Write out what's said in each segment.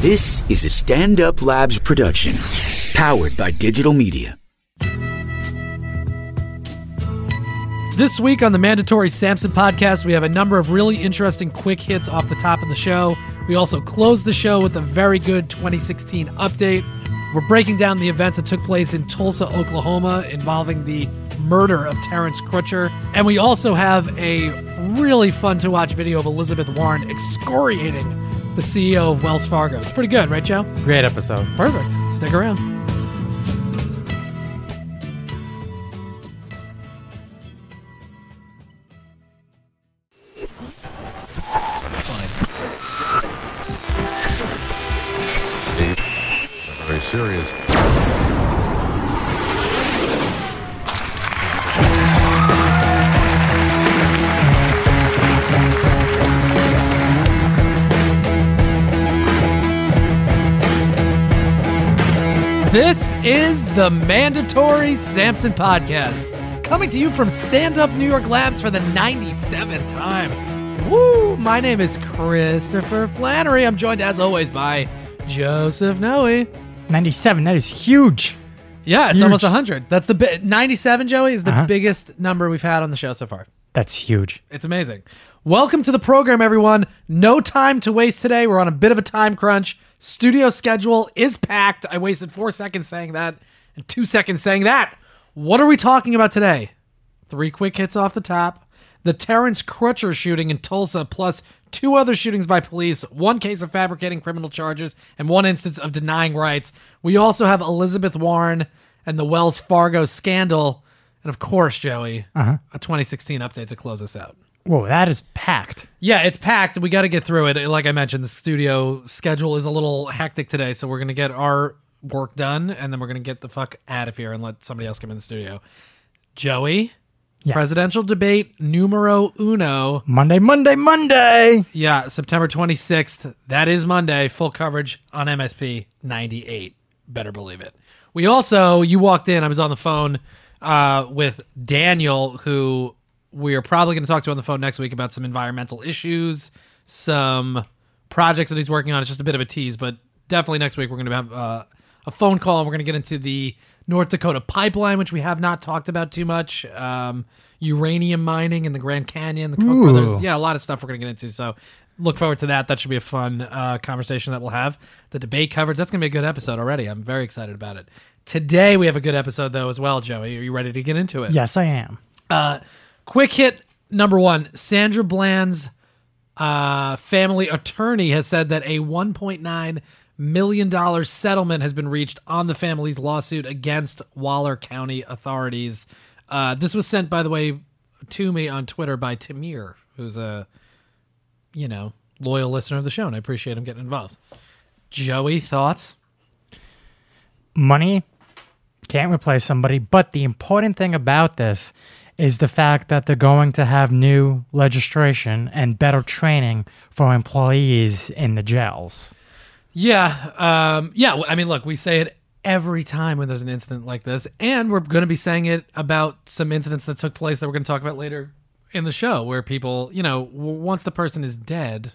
This is a Stand Up Labs production, powered by digital media. This week on the Mandatory Sampson podcast, we have a number of really interesting quick hits off the top of the show. We also close the show with a very good 2016 update. We're breaking down the events that took place in Tulsa, Oklahoma, involving the murder of Terrence Crutcher. And we also have a really fun-to-watch video of Elizabeth Warren excoriating the CEO of Wells Fargo. It's pretty good, right, Joe? Great episode. Perfect. Stick around. Very serious. This is the Mandatory Sampson podcast, coming to you from Stand Up New York Labs for the 97th time. Woo! My name is Christopher Flannery. I'm joined, as always, by Joseph Noe. 97, that is huge. Yeah, it's Huge. almost 100. That's the 97, Joey, is the biggest number we've had on the show so far. That's huge. It's amazing. Welcome to the program, everyone. No time to waste today. We're on a bit of a time crunch. Studio schedule is packed. I wasted 4 seconds saying that and 2 seconds saying that. What are we talking about today? 3 quick hits off the top. The Terrence Crutcher shooting in Tulsa, plus 2 other shootings by police, 1 case of fabricating criminal charges, and 1 instance of denying rights. We also have Elizabeth Warren and the Wells Fargo scandal. And of course, Joey, a 2016 update to close us out. Whoa, that is packed. Yeah, it's packed. We got to get through it. Like I mentioned, the studio schedule is a little hectic today, so we're going to get our work done, and then we're going to get the fuck out of here and let somebody else come in the studio. Joey, Yes. presidential debate numero uno. Monday. Yeah, September 26th. That is Monday. Full coverage on MSP 98. Better believe it. We also, you walked in, I was on the phone with Daniel, who we are probably going to talk to on the phone next week about some environmental issues, some projects that he's working on. It's just a bit of a tease, but definitely next week we're going to have a phone call, and we're going to get into the North Dakota pipeline, which we have not talked about too much, uranium mining in the Grand Canyon, the Koch brothers. Yeah, a lot of stuff we're going to get into, so look forward to that. That should be a fun conversation that we'll have. The debate coverage, that's going to be a good episode already. I'm very excited about it. Today we have a good episode, though, as well, Joey. Are you ready to get into it? Yes, I am. Quick hit number 1. Sandra Bland's family attorney has said that a $1.9 million settlement has been reached on the family's lawsuit against Waller County authorities. This was sent, by the way, to me on Twitter by Tamir, who's a, loyal listener of the show, and I appreciate him getting involved. Joey, thoughts? Money can't replace somebody, but the important thing about this is the fact that they're going to have new legislation and better training for employees in the jails. Yeah. I mean, look, we say it every time when there's an incident like this, and we're going to be saying it about some incidents that took place that we're going to talk about later in the show, where people, once the person is dead,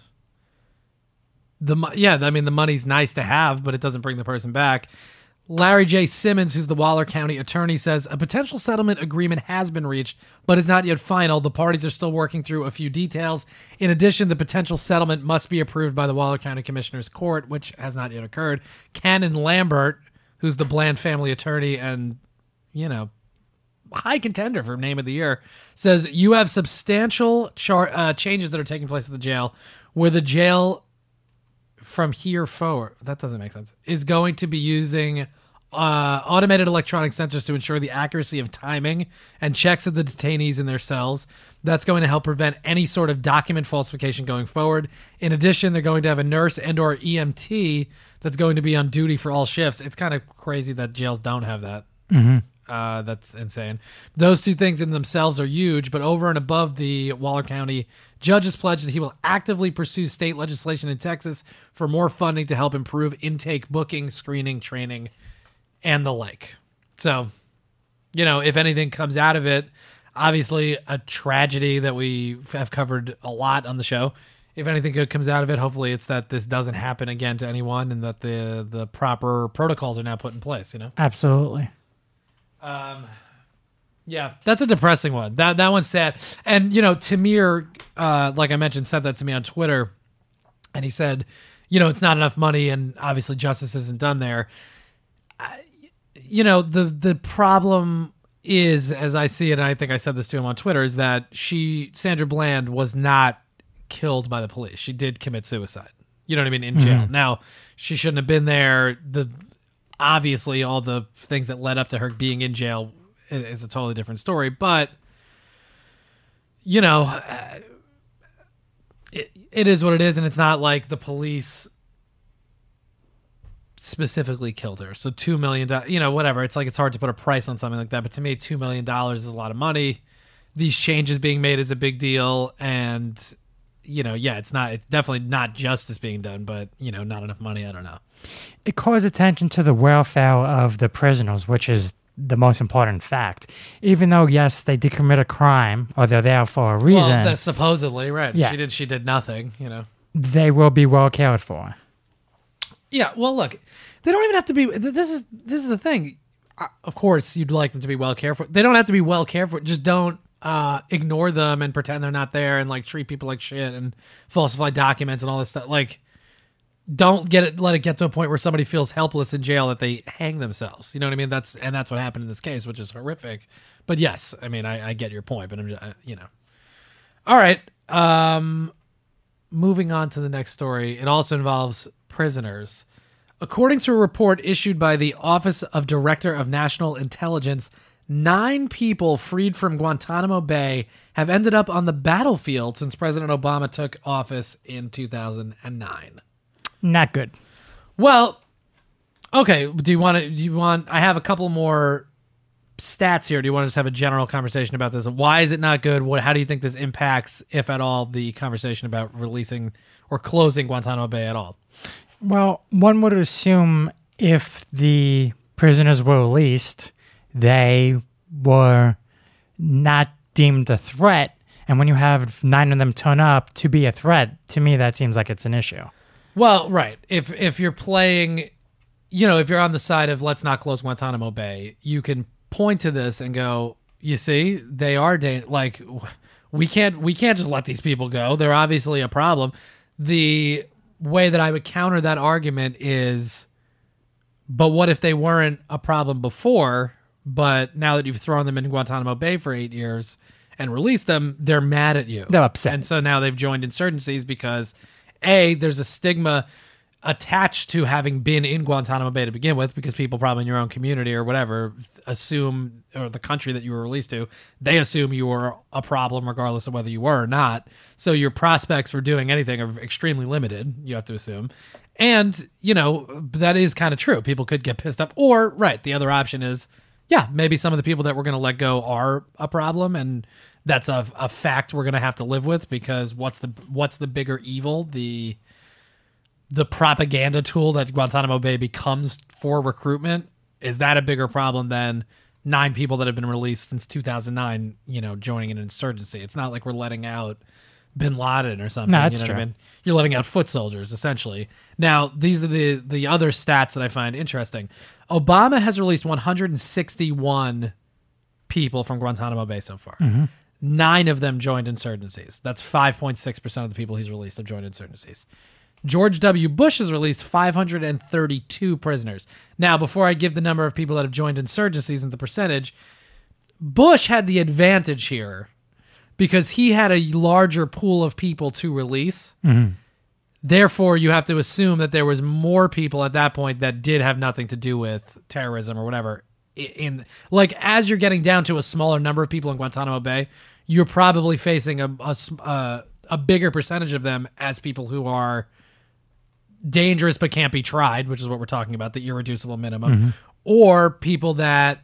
the money's nice to have, but it doesn't bring the person back. Larry J. Simmons, who's the Waller County attorney, says a potential settlement agreement has been reached, but is not yet final. The parties are still working through a few details. In addition, the potential settlement must be approved by the Waller County Commissioner's Court, which has not yet occurred. Cannon Lambert, who's the Bland family attorney and, high contender for name of the year, says you have substantial changes that are taking place at the jail, where the jail from here forward, that doesn't make sense, is going to be using automated electronic sensors to ensure the accuracy of timing and checks of the detainees in their cells. That's going to help prevent any sort of document falsification going forward. In addition, they're going to have a nurse and or EMT that's going to be on duty for all shifts. It's kind of crazy that jails don't have that. That's insane. Those 2 things in themselves are huge, but over and above, the Waller County judge has pledged that he will actively pursue state legislation in Texas for more funding to help improve intake, booking, screening, training, and the like. So, if anything comes out of it, obviously a tragedy that we have covered a lot on the show if anything good comes out of it, hopefully it's that this doesn't happen again to anyone, and that the proper protocols are now put in place. Absolutely. Yeah, that's a depressing one. That one's sad. And Tamir, like I mentioned, said that to me on Twitter, and he said, it's not enough money, and obviously justice isn't done there. The problem is, as I see it, and I think I said this to him on Twitter, is that Sandra Bland was not killed by the police. She did commit suicide. You know what I mean? In jail. Now, she shouldn't have been there. Obviously, all the things that led up to her being in jail is a totally different story. But, it is what it is, and it's not like the police specifically killed her. So $2 million, whatever. It's like it's hard to put a price on something like that. But to me, $2 million is a lot of money. These changes being made is a big deal, and it's definitely not justice being done, but not enough money. I don't know. It calls attention to the welfare of the prisoners, which is the most important fact. Even though, yes, they did commit a crime, or they're there for a reason. Well, that's supposedly right. Yeah. She did nothing. They will be well cared for. Yeah. Well, look, they don't even have to be. This is the thing. Of course, you'd like them to be well cared for. They don't have to be well cared for. Just don't ignore them and pretend they're not there, and like treat people like shit and falsify documents and all this stuff. Like, don't let it get to a point where somebody feels helpless in jail that they hang themselves. You know what I mean? That's what happened in this case, which is horrific. But yes, I mean, I get your point, but I'm just, All right. Moving on to the next story. It also involves prisoners. According to a report issued by the Office of Director of National Intelligence, 9 people freed from Guantanamo Bay have ended up on the battlefield since President Obama took office in 2009. Not good. Well, okay. Do you want, I have a couple more stats here. Do you want to just have a general conversation about this? Why is it not good? How do you think this impacts, if at all, the conversation about releasing or closing Guantanamo Bay at all? Well, one would assume if the prisoners were released, they were not deemed a threat. And when you have 9 of them turn up to be a threat, to me, that seems like it's an issue. Well, right. If you're playing, if you're on the side of let's not close Guantanamo Bay, you can point to this and go, you see, they are like, we can't just let these people go. They're obviously a problem. The way that I would counter that argument is, but what if they weren't a problem before, but now that you've thrown them in Guantanamo Bay for 8 years and released them, they're mad at you. They're upset. And so now they've joined insurgencies because there's a stigma attached to having been in Guantanamo Bay to begin with, because people probably in your own community or whatever assume, or the country that you were released to, they assume you were a problem regardless of whether you were or not. So your prospects for doing anything are extremely limited, you have to assume. And, that is kind of true. People could get pissed off. Or, right, the other option is, maybe some of the people that we're going to let go are a problem, and that's a fact we're going to have to live with, because what's the bigger evil? The propaganda tool that Guantanamo Bay becomes for recruitment? Is that a bigger problem than 9 people that have been released since 2009, joining an insurgency? It's not like we're letting out Bin Laden or something. No, that's true. What I mean? You're letting out foot soldiers, essentially. Now, these are the other stats that I find interesting. Obama has released 161 people from Guantanamo Bay so far. Mm-hmm. 9 of them joined insurgencies. That's 5.6% of the people he's released have joined insurgencies. George W. Bush has released 532 prisoners. Now, before I give the number of people that have joined insurgencies and the percentage, Bush had the advantage here because he had a larger pool of people to release. Mm-hmm. Therefore, you have to assume that there was more people at that point that did have nothing to do with terrorism or whatever. As you're getting down to a smaller number of people in Guantanamo Bay, you're probably facing a bigger percentage of them as people who are dangerous but can't be tried, which is what we're talking about, the irreducible minimum, or people that,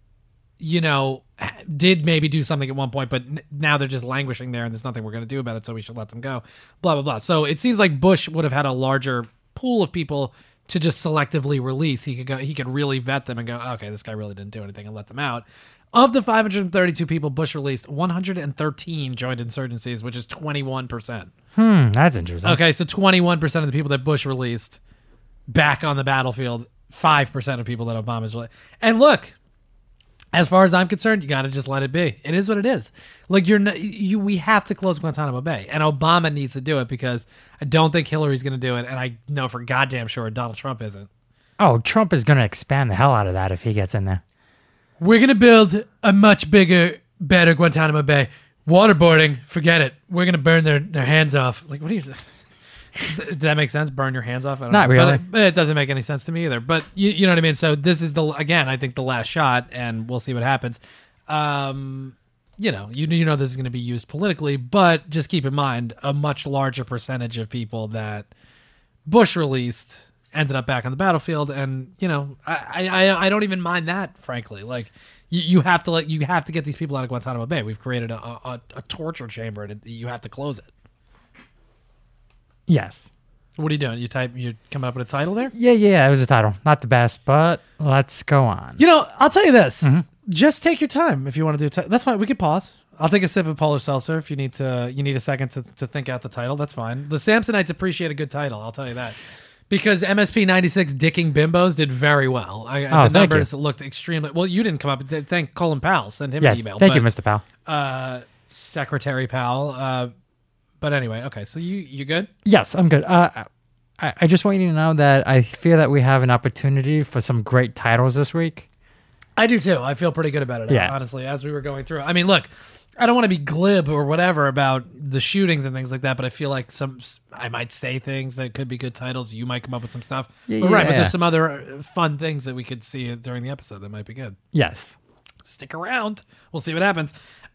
did maybe do something at one point, but now they're just languishing there and there's nothing we're going to do about it, so we should let them go, blah, blah, blah. So it seems like Bush would have had a larger pool of people to just selectively release. He could really vet them and go, okay, this guy really didn't do anything, and let them out. Of the 532 people Bush released, 113 joined insurgencies, which is 21%. That's interesting. Okay, so 21% of the people that Bush released back on the battlefield, 5% of people that Obama's released. And look, as far as I'm concerned, you got to just let it be. It is what it is. Like we have to close Guantanamo Bay, and Obama needs to do it because I don't think Hillary's going to do it, and I know for goddamn sure Donald Trump isn't. Oh, Trump is going to expand the hell out of that if he gets in there. We're going to build a much bigger, better Guantanamo Bay. Waterboarding, forget it. We're going to burn their hands off. Like, what do you... Does that make sense? Burn your hands off? I don't Not know. really. But it doesn't make any sense to me either. But you know what I mean? So this is, I think the last shot, and we'll see what happens. You know this is going to be used politically, but just keep in mind, a much larger percentage of people that Bush released ended up back on the battlefield, and I don't even mind that, frankly. Like you have to get these people out of Guantanamo Bay. We've created a torture chamber, and you have to close it. Yes. What are you doing? You coming up with a title there? Yeah, it was a title. Not the best, but let's go on. I'll tell you this. Just take your time if you want to do that's fine. We could pause. I'll take a sip of Polar Seltzer if you need a second to think out the title. That's fine. The Samsonites appreciate a good title, I'll tell you that. Because MSP 96 Dicking Bimbos did very well. The numbers looked extremely... Well, you didn't come up... Thank Colin Powell. Send him an email. Thank you, Mr. Powell. Secretary Powell. But anyway, okay. So you good? Yes, I'm good. I just want you to know that I feel that we have an opportunity for some great titles this week. I do too. I feel pretty good about it, honestly, as we were going through. I mean, look... I don't want to be glib or whatever about the shootings and things like that, but I feel like I might say things that could be good titles. You might come up with some stuff. But there's some other fun things that we could see during the episode that might be good. Yes. Stick around. We'll see what happens.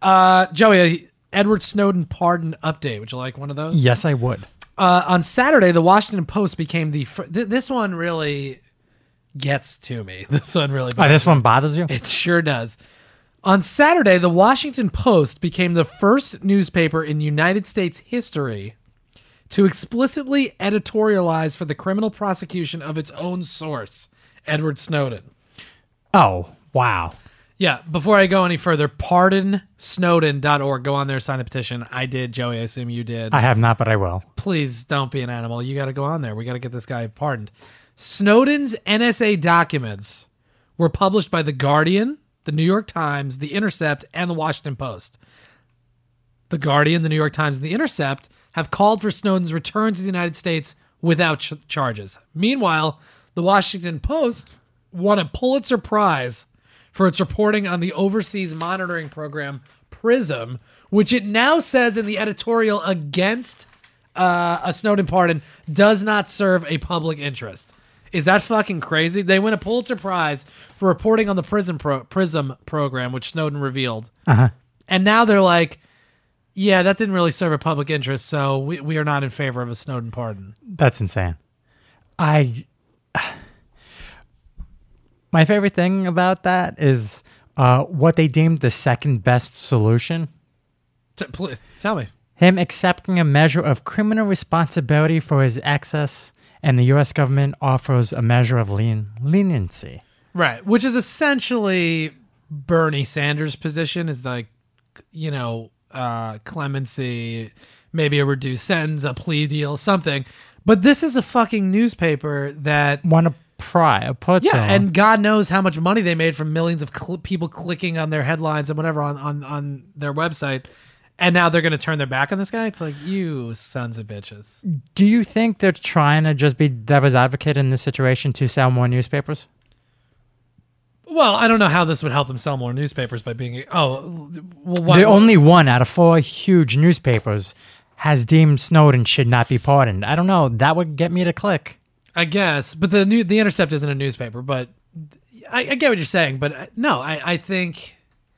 Joey, Edward Snowden pardon update. Would you like one of those? Yes, I would. On Saturday, the Washington Post became this one really gets to me. This one really this one bothers you? It sure does. On Saturday, the Washington Post became the first newspaper in United States history to explicitly editorialize for the criminal prosecution of its own source, Edward Snowden. Oh, wow. Yeah, before I go any further, pardonsnowden.org. Go on there, sign the petition. I did, Joey. I assume you did. I have not, but I will. Please don't be an animal. You got to go on there. We got to get this guy pardoned. Snowden's NSA documents were published by The Guardian, The New York Times, The Intercept, and The Washington Post. The Guardian, The New York Times, and The Intercept have called for Snowden's return to the United States without charges. Meanwhile, The Washington Post won a Pulitzer Prize for its reporting on the overseas monitoring program PRISM, which it now says in the editorial against a Snowden pardon does not serve a public interest. Is that fucking crazy? They win a Pulitzer Prize for reporting on the PRISM program, which Snowden revealed. And now they're like, yeah, that didn't really serve a public interest, so we are not in favor of a Snowden pardon. That's insane. My favorite thing about that is what they deemed the second best solution. Please, tell me. Him accepting a measure of criminal responsibility for his excess, and the U.S. government offers a measure of leniency. Right, which is essentially Bernie Sanders' position, is like, clemency, maybe a reduced sentence, a plea deal, something. But this is a fucking newspaper that... and God knows how much money they made from millions of people clicking on their headlines and whatever on their website. And now they're going to turn their back on this guy? It's like, you sons of bitches. Do you think they're trying to just be devil's advocate in this situation to sell more newspapers? Well, I don't know how this would help them sell more newspapers by being... Only one out of 4 huge newspapers has deemed Snowden should not be pardoned. I don't know. That would get me to click. I guess. But the Intercept isn't a newspaper. But I get what you're saying. But no, I think...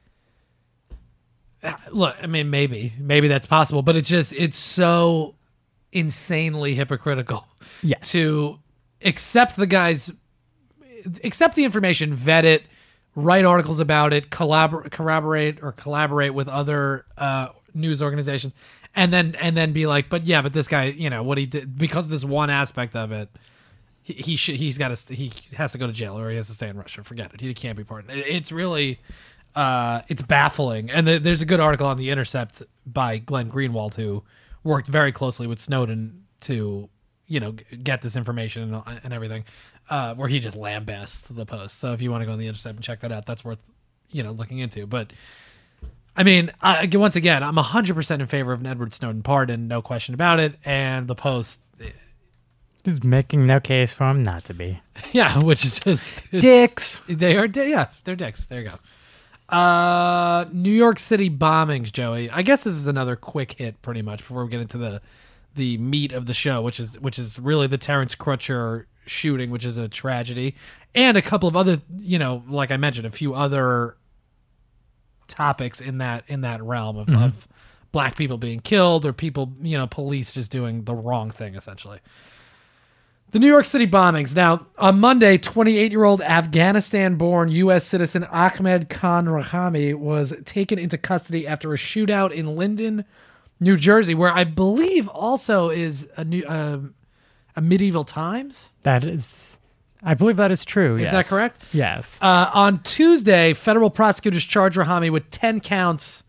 Look, I mean, maybe that's possible, but it's so insanely hypocritical to accept the information, vet it, write articles about it, collaborate with other news organizations, and then be like, but this guy, what he did because of this one aspect of it, he has to go to jail or he has to stay in Russia. Forget it. He can't be pardoned. It's really. It's baffling. And there's a good article on The Intercept by Glenn Greenwald, who worked very closely with Snowden to, get this information and everything, where he just lambasts the Post. So if you want to go on The Intercept and check that out, that's worth, looking into. But I mean, once again, I'm 100% in favor of an Edward Snowden pardon, no question about it. And the Post is making no case for him not to be. Yeah, which is just dicks. They are, they're dicks. There you go. New York City bombings, Joey. I guess this is another quick hit, pretty much, before we get into the meat of the show, which is really the Terrence Crutcher shooting, which is a tragedy, and a couple of other, like I mentioned, a few other topics in that realm of black people being killed, or people, police just doing the wrong thing, essentially. The New York City bombings. Now, on Monday, 28-year-old Afghanistan-born U.S. citizen Ahmed Khan Rahami was taken into custody after a shootout in Linden, New Jersey, where I believe also is a Medieval Times. I believe that is true. Is that correct? Yes. On Tuesday, federal prosecutors charged Rahami with 10 counts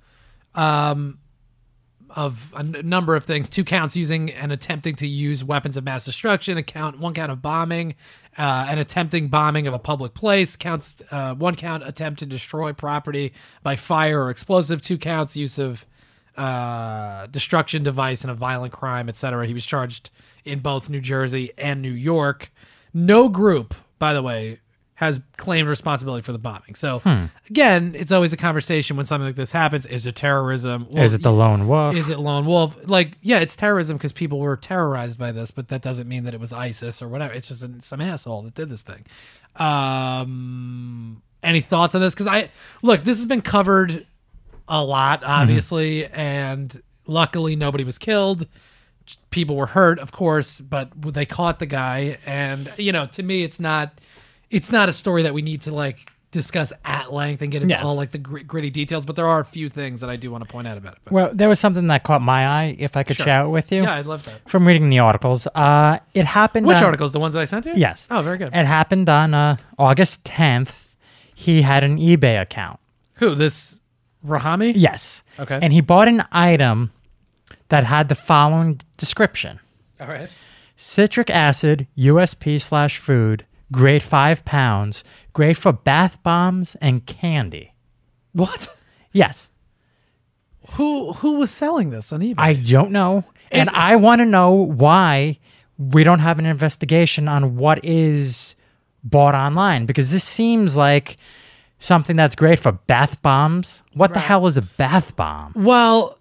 of a number of things. 2 counts using and attempting to use weapons of mass destruction, 1 count of bombing, and attempting bombing of a public place. 1 count attempt to destroy property by fire or explosive. 2 counts use of destruction device and a violent crime, etc. He was charged in both New Jersey and New York. No group, by the way, has claimed responsibility for the bombing. So, again, it's always a conversation when something like this happens. Is it terrorism? Well, is it the lone wolf? Is it lone wolf? Like, yeah, it's terrorism because people were terrorized by this, but that doesn't mean that it was ISIS or whatever. It's just some asshole that did this thing. Any thoughts on this? Because this has been covered a lot, obviously, and luckily nobody was killed. People were hurt, of course, but they caught the guy. And, to me, it's not a story that we need to discuss at length and get into all the gritty details, but there are a few things that I do want to point out about it. But. Well, there was something that caught my eye, if I could share it with you. Yeah, I'd love that. From reading the articles. It happened... Which articles? The ones that I sent you? Yes. Oh, very good. It happened on August 10th. He had an eBay account. Who, this Rahami? Yes. Okay. And he bought an item that had the following description. All right. Citric acid, USP/food, grade 5 pounds, great for bath bombs and candy. What? Yes. Who was selling this on eBay? I don't know. And I want to know why we don't have an investigation on what is bought online, because this seems like something that's great for bath bombs. What the hell is a bath bomb? Well,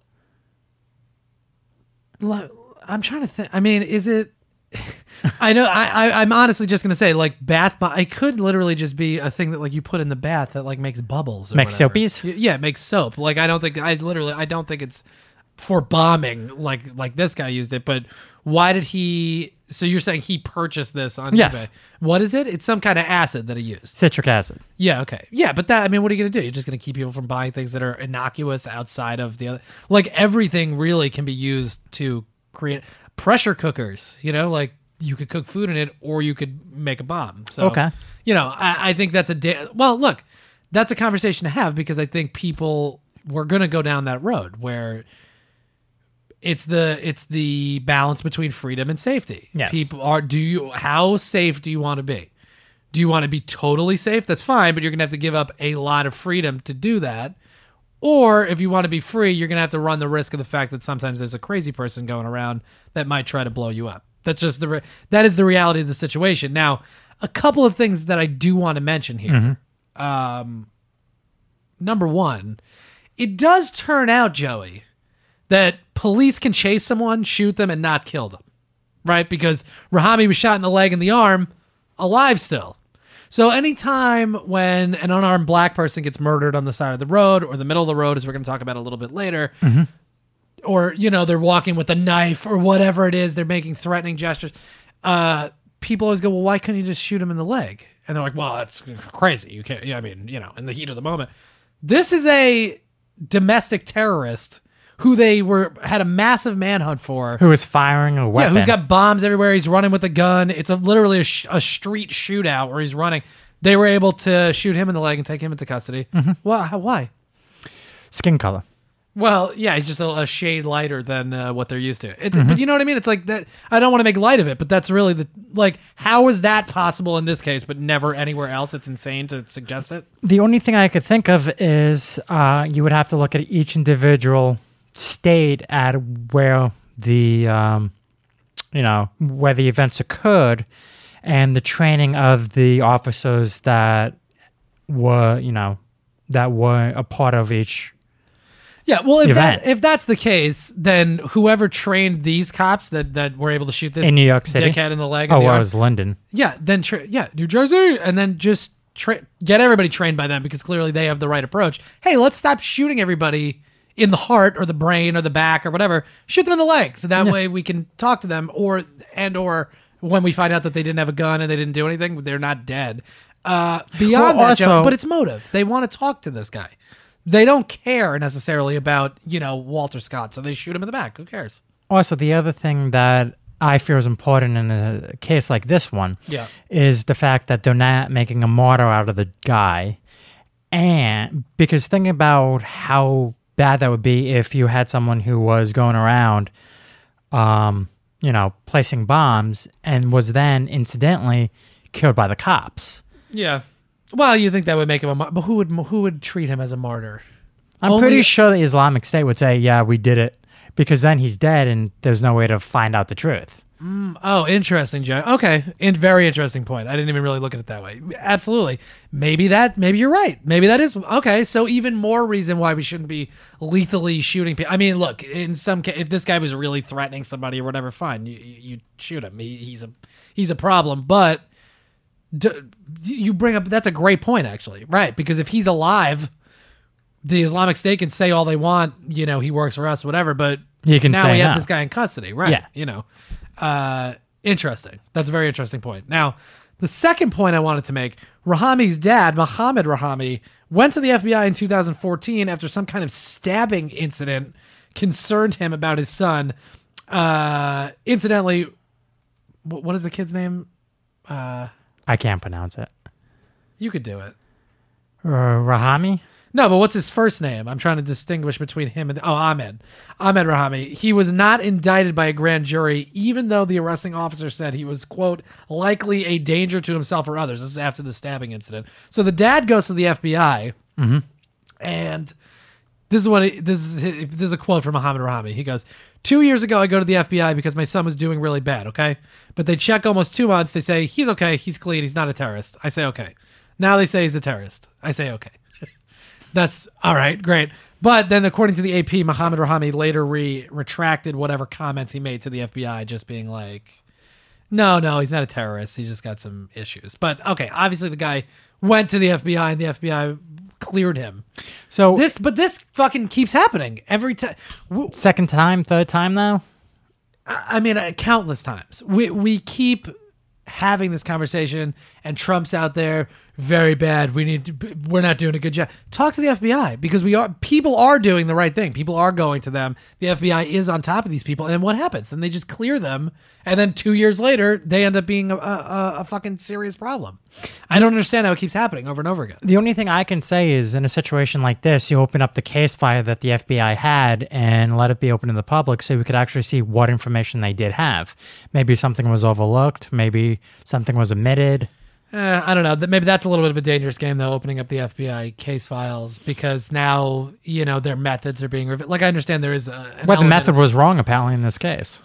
I'm trying to think. I mean, is it... I know. I'm honestly just gonna say, bath bomb. It could literally just be a thing that you put in the bath that makes bubbles. Or makes whatever. soapies. Yeah, it makes soap. I don't think it's for bombing like this guy used it. But why did he? So you're saying he purchased this on eBay? What is it? It's some kind of acid that he used. Citric acid. Yeah. Okay. Yeah, but what are you gonna do? You're just gonna keep people from buying things that are innocuous outside of the other. Everything really can be used to create pressure cookers. You could cook food in it, or you could make a bomb. So, okay. I think that's look, that's a conversation to have, because I think people were going to go down that road where it's the balance between freedom and safety. Yes. How safe do you want to be? Do you want to be totally safe? That's fine, but you're going to have to give up a lot of freedom to do that. Or if you want to be free, you're going to have to run the risk of the fact that sometimes there's a crazy person going around that might try to blow you up. That's just that is the reality of the situation. Now, a couple of things that I do want to mention here. Number one, it does turn out, Joey, that police can chase someone, shoot them, and not kill them, right? Because Rahami was shot in the leg and the arm, alive still. So anytime when an unarmed black person gets murdered on the side of the road or the middle of the road, as we're going to talk about a little bit later, or, they're walking with a knife or whatever it is, they're making threatening gestures, people always go, well, why couldn't you just shoot him in the leg? And they're like, well, that's crazy. You can't, in the heat of the moment. This is a domestic terrorist who they had a massive manhunt for. Who is firing a weapon. Yeah, who's got bombs everywhere. He's running with a gun. It's literally a street shootout where he's running. They were able to shoot him in the leg and take him into custody. Why? Skin color. Well, yeah, he's just a shade lighter than what they're used to. But you know what I mean? It's like that. I don't want to make light of it, but that's really how is that possible in this case, but never anywhere else? It's insane to suggest it. The only thing I could think of is you would have to look at each individual state at where the where the events occurred and the training of the officers that were a part of each. Yeah, well, if that's the case, then whoever trained these cops that were able to shoot this in New York City dickhead in the leg. Oh, well, it was London. Yeah, then New Jersey, and then just get everybody trained by them because clearly they have the right approach. Hey, let's stop shooting everybody in the heart or the brain or the back or whatever. Shoot them in the leg, so that way we can talk to them. Or when we find out that they didn't have a gun and they didn't do anything, they're not dead. Beyond that, Joe, but it's motive. They want to talk to this guy. They don't care necessarily about, Walter Scott, so they shoot him in the back. Who cares? Also, the other thing that I feel is important in a case like this one is the fact that they're not making a martyr out of the guy. And because think about how bad that would be if you had someone who was going around, placing bombs and was then incidentally killed by the cops. Yeah. Well, you think that would make him a martyr, but who would treat him as a martyr? I'm pretty sure the Islamic State would say, yeah, we did it, because then he's dead and there's no way to find out the truth. Oh, interesting, Joe. Okay, very interesting point. I didn't even really look at it that way. Absolutely. Maybe you're right. Maybe that is, okay, so even more reason why we shouldn't be lethally shooting people. I mean, look, in some case, if this guy was really threatening somebody or whatever, fine, you shoot him. He's a problem, but... you bring up, that's a great point, actually, right? Because if he's alive, the Islamic State can say all they want, he works for us, whatever, but he can now say we have no. this guy in custody, right? Yeah. Interesting. That's a very interesting point. Now, the second point I wanted to make, Rahami's dad, Mohammed Rahami, went to the FBI in 2014 after some kind of stabbing incident concerned him about his son. Incidentally, what is the kid's name? I can't pronounce it. You could do it. Rahami? No, but what's his first name? I'm trying to distinguish between him and... Ahmed. Ahmed Rahami. He was not indicted by a grand jury, even though the arresting officer said he was, quote, likely a danger to himself or others. This is after the stabbing incident. So the dad goes to the FBI, and this is a quote from Mohammed Rahami. He goes, 2 years ago, I go to the FBI because my son was doing really bad, okay? But they check almost 2 months. They say, he's okay. He's clean. He's not a terrorist. I say, okay. Now they say he's a terrorist. I say, okay. That's all right. Great. But then according to the AP, Mohammed Rahami later retracted whatever comments he made to the FBI, just being like, no, he's not a terrorist. He just got some issues. But okay, obviously the guy went to the FBI and the FBI cleared him. So this fucking keeps happening every time. Second time, third time now? I mean, countless times. We keep having this conversation, and Trump's out there, very bad. We're not doing a good job. Talk to the FBI, because people are doing the right thing. People are going to them. The FBI is on top of these people, and what happens? Then they just clear them, and then 2 years later, they end up being a fucking serious problem. I don't understand how it keeps happening over and over again. The only thing I can say is, in a situation like this, you open up the case file that the FBI had and let it be open to the public so we could actually see what information they did have. Maybe something was overlooked. Maybe something was omitted. I don't know. Maybe that's a little bit of a dangerous game, though, opening up the FBI case files, because now, their methods are being revealed. Like, I understand there is the method was wrong, apparently, in this case.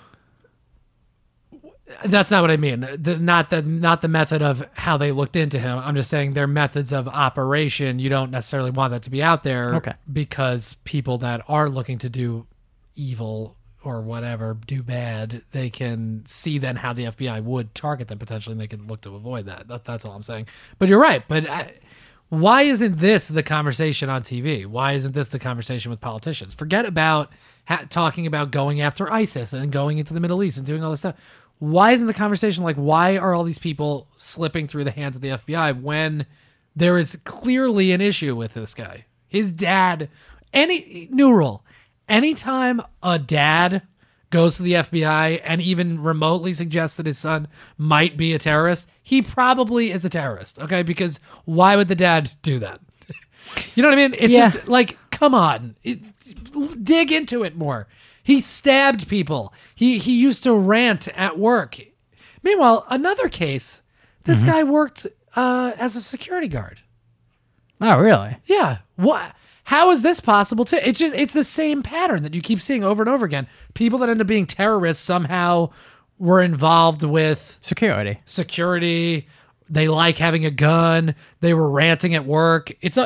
That's not what I mean. Not the method of how they looked into him. I'm just saying their methods of operation. You don't necessarily want that to be out there, okay, because people that are looking to do evil or whatever, do bad, they can see then how the FBI would target them potentially, and they can look to avoid that. That's all I'm saying. But you're right. But why isn't this the conversation on TV? Why isn't this the conversation with politicians? Forget about talking about going after ISIS and going into the Middle East and doing all this stuff. Why isn't the conversation like, why are all these people slipping through the hands of the FBI when there is clearly an issue with this guy? His dad, new rule. Anytime a dad goes to the FBI and even remotely suggests that his son might be a terrorist, he probably is a terrorist, okay? Because why would the dad do that? You know what I mean? It's just like, come on. Dig into it more. He stabbed people. He used to rant at work. Meanwhile, another case, this guy worked as a security guard. Oh, really? Yeah. What? How is this possible too? It's the same pattern that you keep seeing over and over again. People that end up being terrorists somehow were involved with security. They like having a gun. They were ranting at work. It's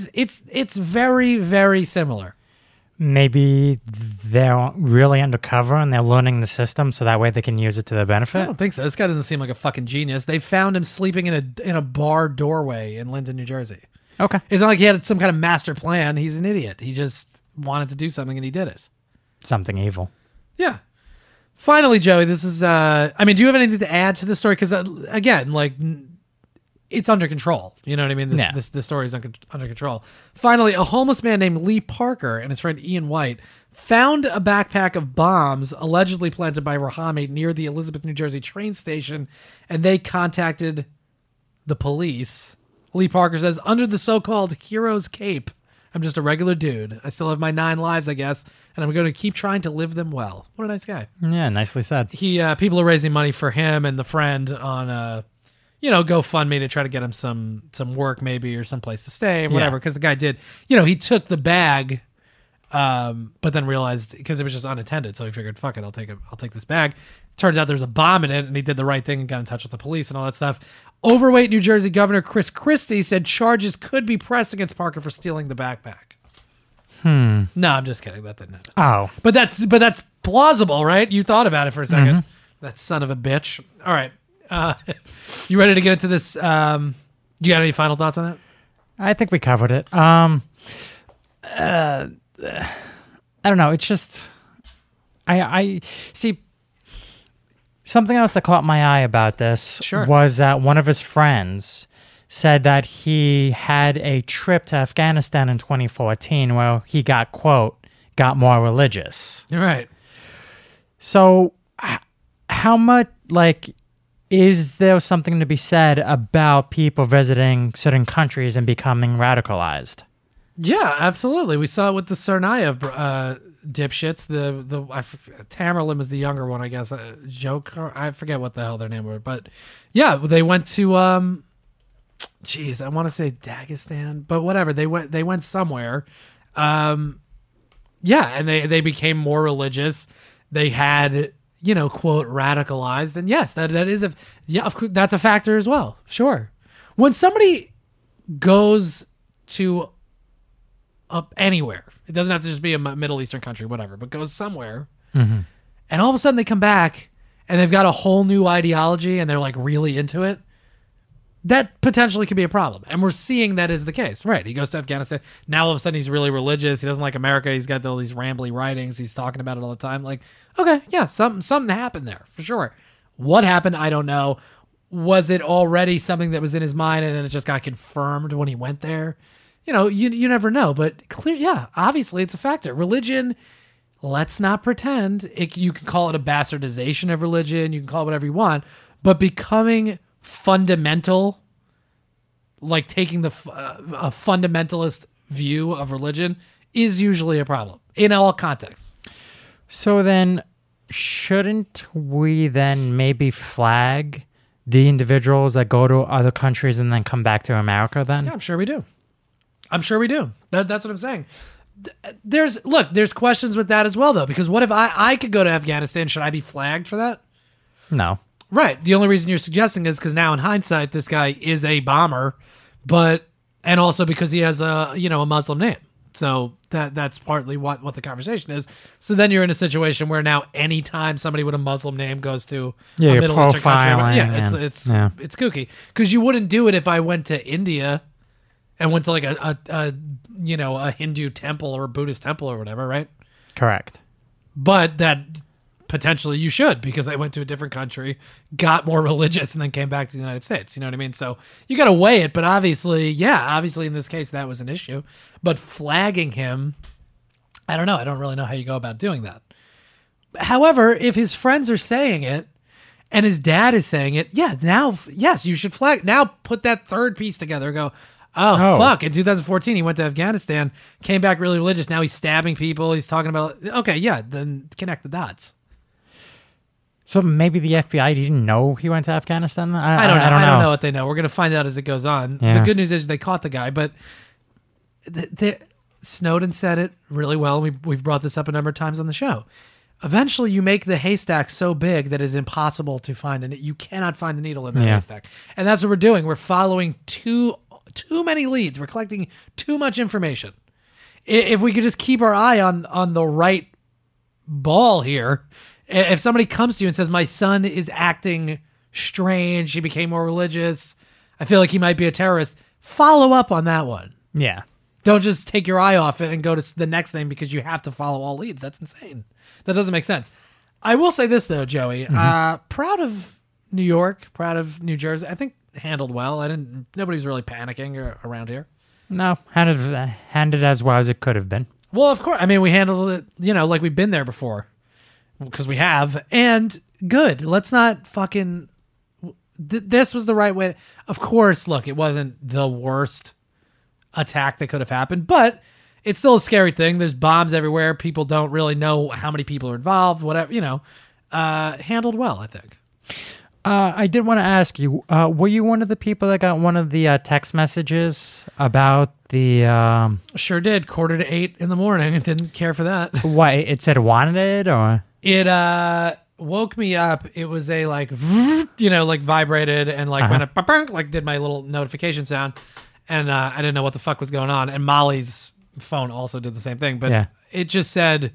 very, very similar. Maybe they're really undercover and they're learning the system so that way they can use it to their benefit. I don't think so. This guy doesn't seem like a fucking genius. They found him sleeping in a bar doorway in Linden, New Jersey. Okay. It's not like he had some kind of master plan. He's an idiot. He just wanted to do something and he did it. Something evil. Yeah. Finally, Joey, this is, do you have anything to add to this story? Because, again, like, it's under control. You know what I mean? This story is under control. Finally, a homeless man named Lee Parker and his friend Ian White found a backpack of bombs allegedly planted by Rahami near the Elizabeth, New Jersey train station, and they contacted the police. Lee Parker says, under the so-called hero's cape, I'm just a regular dude. I still have my 9 lives, I guess, and I'm going to keep trying to live them well. What a nice guy. Yeah, nicely said. People are raising money for him and the friend on GoFundMe to try to get him some work maybe or some place to stay or whatever. Because the guy did, he took the bag, but then realized because it was just unattended, so he figured, fuck it, I'll take this bag. Turns out there's a bomb in it, and he did the right thing and got in touch with the police and all that stuff. Overweight New Jersey Governor Chris Christie said charges could be pressed against Parker for stealing the backpack. No, I'm just kidding. That didn't happen. Oh, but that's plausible, right? You thought about it for a second. That son of a bitch. All right. You ready to get into this? You got any final thoughts on that? I think we covered it. I don't know. It's just, I see something else that caught my eye about this was that one of his friends said that he had a trip to Afghanistan in 2014 where he got more religious. You're right. So how much, is there something to be said about people visiting certain countries and becoming radicalized? Yeah, absolutely. We saw it with the Tsarnaev dipshits. Tamerlan was the younger one, I guess. I forget what the hell their name were, but yeah, they went to I want to say Dagestan, but whatever. They went somewhere. And they became more religious. They had, quote, radicalized. And yes, that is that's a factor as well. Sure. When somebody goes to up anywhere, it doesn't have to just be a Middle Eastern country, whatever, but goes somewhere, and all of a sudden they come back and they've got a whole new ideology and they're like really into it, that potentially could be a problem. And we're seeing that is the case. Right. He goes to Afghanistan. Now all of a sudden he's really religious. He doesn't like America. He's got all these rambly writings. He's talking about it all the time. Like, okay, yeah, something happened there for sure. What happened? I don't know. Was it already something that was in his mind and then it just got confirmed when he went there? You never know, but obviously it's a factor. Religion, let's not pretend. You can call it a bastardization of religion. You can call it whatever you want, but becoming fundamental, like taking a fundamentalist view of religion, is usually a problem in all contexts. So then, shouldn't we then maybe flag the individuals that go to other countries and then come back to America then? Yeah, I'm sure we do. That's what I'm saying. There's questions with that as well, though, because what if I could go to Afghanistan? Should I be flagged for that? No. Right. The only reason you're suggesting is because now in hindsight, this guy is a bomber, and also because he has a Muslim name. So that's partly what the conversation is. So then you're in a situation where now anytime somebody with a Muslim name goes to a Middle Eastern country, it's kooky. Because you wouldn't do it if I went to India and went to like a Hindu temple or a Buddhist temple or whatever, right? Correct. But that potentially you should, because I went to a different country, got more religious, and then came back to the United States. You know what I mean? So you got to weigh it. But obviously in this case, that was an issue. But flagging him, I don't know. I don't really know how you go about doing that. However, if his friends are saying it and his dad is saying it, yes, you should flag. Now put that third piece together. Go, oh, fuck. In 2014, he went to Afghanistan, came back really religious. Now he's stabbing people. He's talking about, okay, yeah, then connect the dots. So maybe the FBI didn't know he went to Afghanistan? I don't know. I don't know what they know. We're going to find out as it goes on. Yeah. The good news is they caught the guy, but Snowden said it really well. We've brought this up a number of times on the show. Eventually, you make the haystack so big that it's impossible to find it. You cannot find the needle in that haystack. And that's what we're doing. We're following too many leads. We're collecting too much information. If we could just keep our eye on the right ball here, if somebody comes to you and says, my son is acting strange, he became more religious, I feel like he might be a terrorist, follow up on that one. Yeah. Don't just take your eye off it and go to the next thing because you have to follow all leads. That's insane. That doesn't make sense. I will say this, though, Joey. Proud of New York, proud of New Jersey. I think handled well. Nobody's really panicking around here. No, handled as well as it could have been. Well, of course. I mean, we handled it, like we've been there before. Because we have. And good. Let's not fucking... this was the right way. Of course, look, it wasn't the worst attack that could have happened, but it's still a scary thing. There's bombs everywhere. People don't really know how many people are involved, whatever, handled well, I think. I did want to ask you, were you one of the people that got one of the text messages about the... Sure did. 7:45 in the morning. I didn't care for that. What, it said wanted, or... It woke me up. It was a like vibrated and like went up, like did my little notification sound. And I didn't know what the fuck was going on. And Molly's phone also did the same thing. But it just said,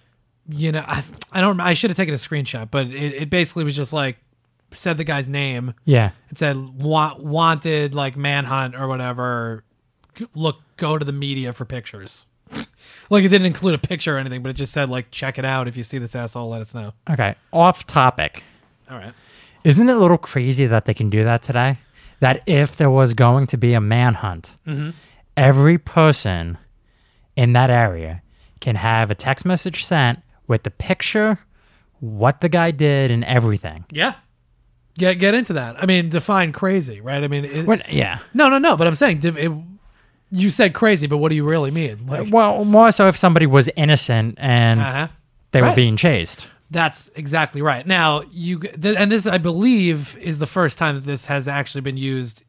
I should have taken a screenshot, but it basically was just like, said the guy's name. Yeah. It said, wanted, like, manhunt or whatever. Go to the media for pictures. Like, it didn't include a picture or anything, but it just said, like, check it out. If you see this asshole, let us know. Okay. Off topic. All right. Isn't it a little crazy that they can do that today? That if there was going to be a manhunt, every person in that area can have a text message sent with the picture, what the guy did, and everything. Yeah. Get into that. I mean, define crazy, right? I mean... No, but I'm saying... you said crazy, but what do you really mean? Like, well, more so if somebody was innocent and they were being chased. That's exactly right. Now, and this, I believe, is the first time that this has actually been used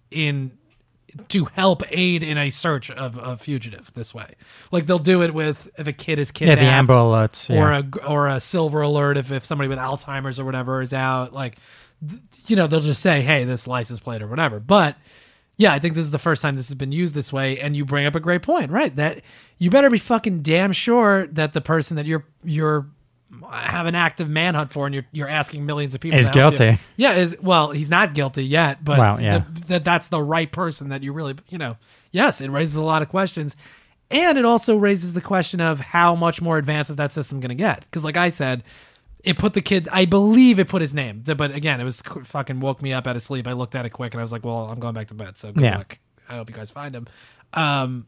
to help aid in a search of a fugitive this way. Like, they'll do it with if a kid is kidnapped. Yeah, the Amber Alerts. Or a silver alert if somebody with Alzheimer's or whatever is out. Like, they'll just say, hey, this license plate or whatever. But... yeah, I think this is the first time this has been used this way, and you bring up a great point, right? That you better be fucking damn sure that the person that you're have an active manhunt for, and you're asking millions of people is guilty. Yeah, he's not guilty yet, but that's the right person that you really, yes, it raises a lot of questions, and it also raises the question of how much more advanced is that system going to get? Because, like I said. It put the kid, I believe it put his name, but again, it was fucking woke me up out of sleep. I looked at it quick and I was like, well, I'm going back to bed, so good luck. I hope you guys find him.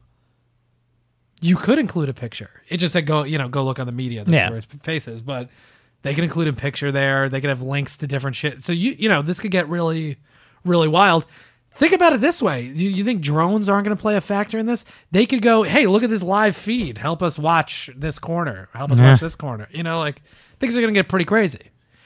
You could include a picture. It just said, go look on the media. That's where his face is, but they can include a picture there. They could have links to different shit. So, this could get really, really wild. Think about it this way. You think drones aren't going to play a factor in this? They could go, hey, look at this live feed. Help us watch this corner. Help us watch this corner. Things are going to get pretty crazy.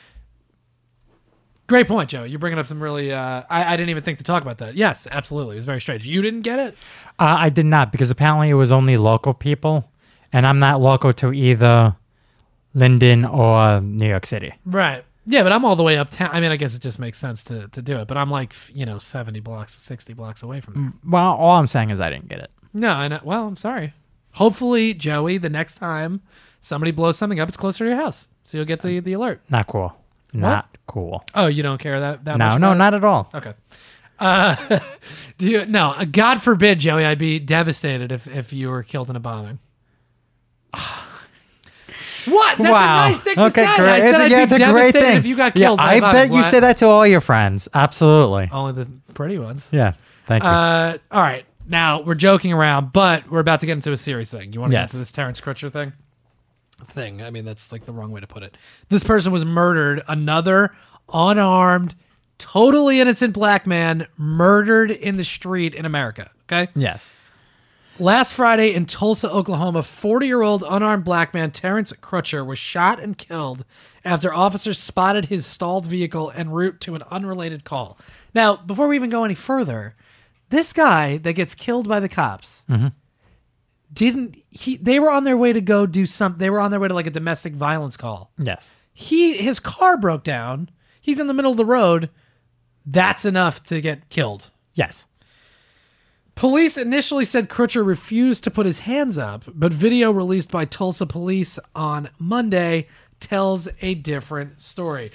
Great point, Joe. You're bringing up some really... I didn't even think to talk about that. Yes, absolutely. It was very strange. You didn't get it? I did not, because apparently it was only local people, and I'm not local to either Linden or New York City. Right. Yeah, but I'm all the way uptown. I mean, I guess it just makes sense to do it, but I'm like, 70 blocks, 60 blocks away from there. Well, all I'm saying is I didn't get it. No, I know. Well, I'm sorry. Hopefully, Joey, the next time somebody blows something up, it's closer to your house. So you'll get the alert. Not cool. Not cool. Oh, you don't care that much? No, not at all. Okay. God forbid, Joey, I'd be devastated if you were killed in a bombing. What? That's a nice thing to say. Great. I said I'd be devastated if you got killed. I bet you say that to all your friends. Absolutely. Only the pretty ones. Yeah. Thank you. All right. Now, we're joking around, but we're about to get into a serious thing. You want to get into this Terrence Crutcher thing? thing. I mean, that's like the wrong way to put it. This person was murdered. Another unarmed, totally innocent black man murdered in the street in America. Okay? Yes. Last Friday in Tulsa, Oklahoma, 40-year-old unarmed black man Terrence Crutcher was shot and killed after officers spotted his stalled vehicle en route to an unrelated call. Now, before we even go any further, this guy that gets killed by the cops they were on their way to go do something. They were on their way to like a domestic violence call. Yes. His car broke down. He's in the middle of the road. That's enough to get killed. Yes. Police initially said Crutcher refused to put his hands up, but video released by Tulsa police on Monday tells a different story.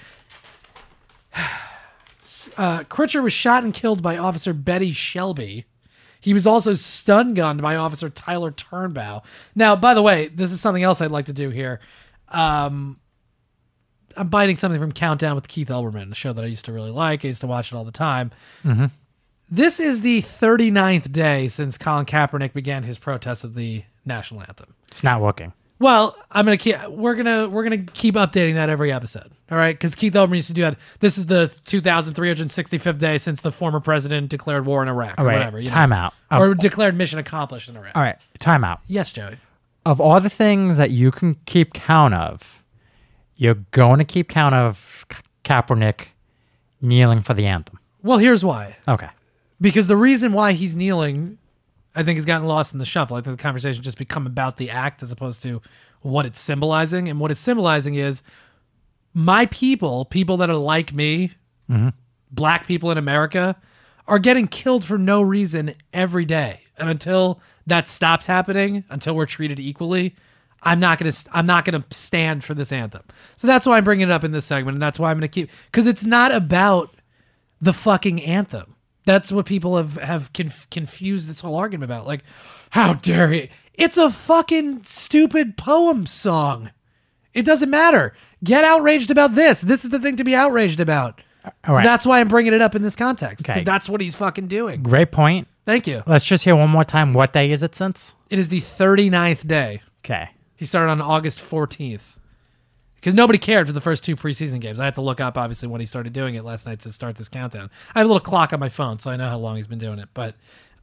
Crutcher was shot and killed by Officer Betty Shelby. He was also stun-gunned by Officer Tyler Turnbow. Now, by the way, this is something else I'd like to do here. I'm biting something from Countdown with Keith Elberman, a show that I used to really like. I used to watch it all the time. Mm-hmm. This is the 39th day since Colin Kaepernick began his protest of the national anthem. It's not working. Well, we're gonna keep updating that every episode, all right? Because Keith Elberman used to do that. This is the 2,365th day since the former president declared war in Iraq, or whatever. Time out. Or declared mission accomplished in Iraq. All right, time out. Yes, Joey. Of all the things that you can keep count of, you're going to keep count of Kaepernick kneeling for the anthem. Well, here's why. Okay. Because the reason why he's kneeling, I think, has gotten lost in the shuffle. I think the conversation just become about the act as opposed to what it's symbolizing. And what it's symbolizing is my people that are like me, black people in America, are getting killed for no reason every day. And until that stops happening, until we're treated equally, I'm not gonna stand for this anthem. So that's why I'm bringing it up in this segment, and that's why I'm gonna keep, because it's not about the fucking anthem. That's what people have confused this whole argument about. Like, how dare he? It's a fucking stupid poem song. It doesn't matter. Get outraged about this. This is the thing to be outraged about. All right. So that's why I'm bringing it up in this context, because Okay. that's what he's fucking doing. Great point. Thank you. Let's just hear one more time. What day is it since? It is the 39th day. Okay. He started on August 14th. Because nobody cared for the first two preseason games. I had to look up, obviously, when he started doing it last night to start this countdown. I have a little clock on my phone, so I know how long he's been doing it. But,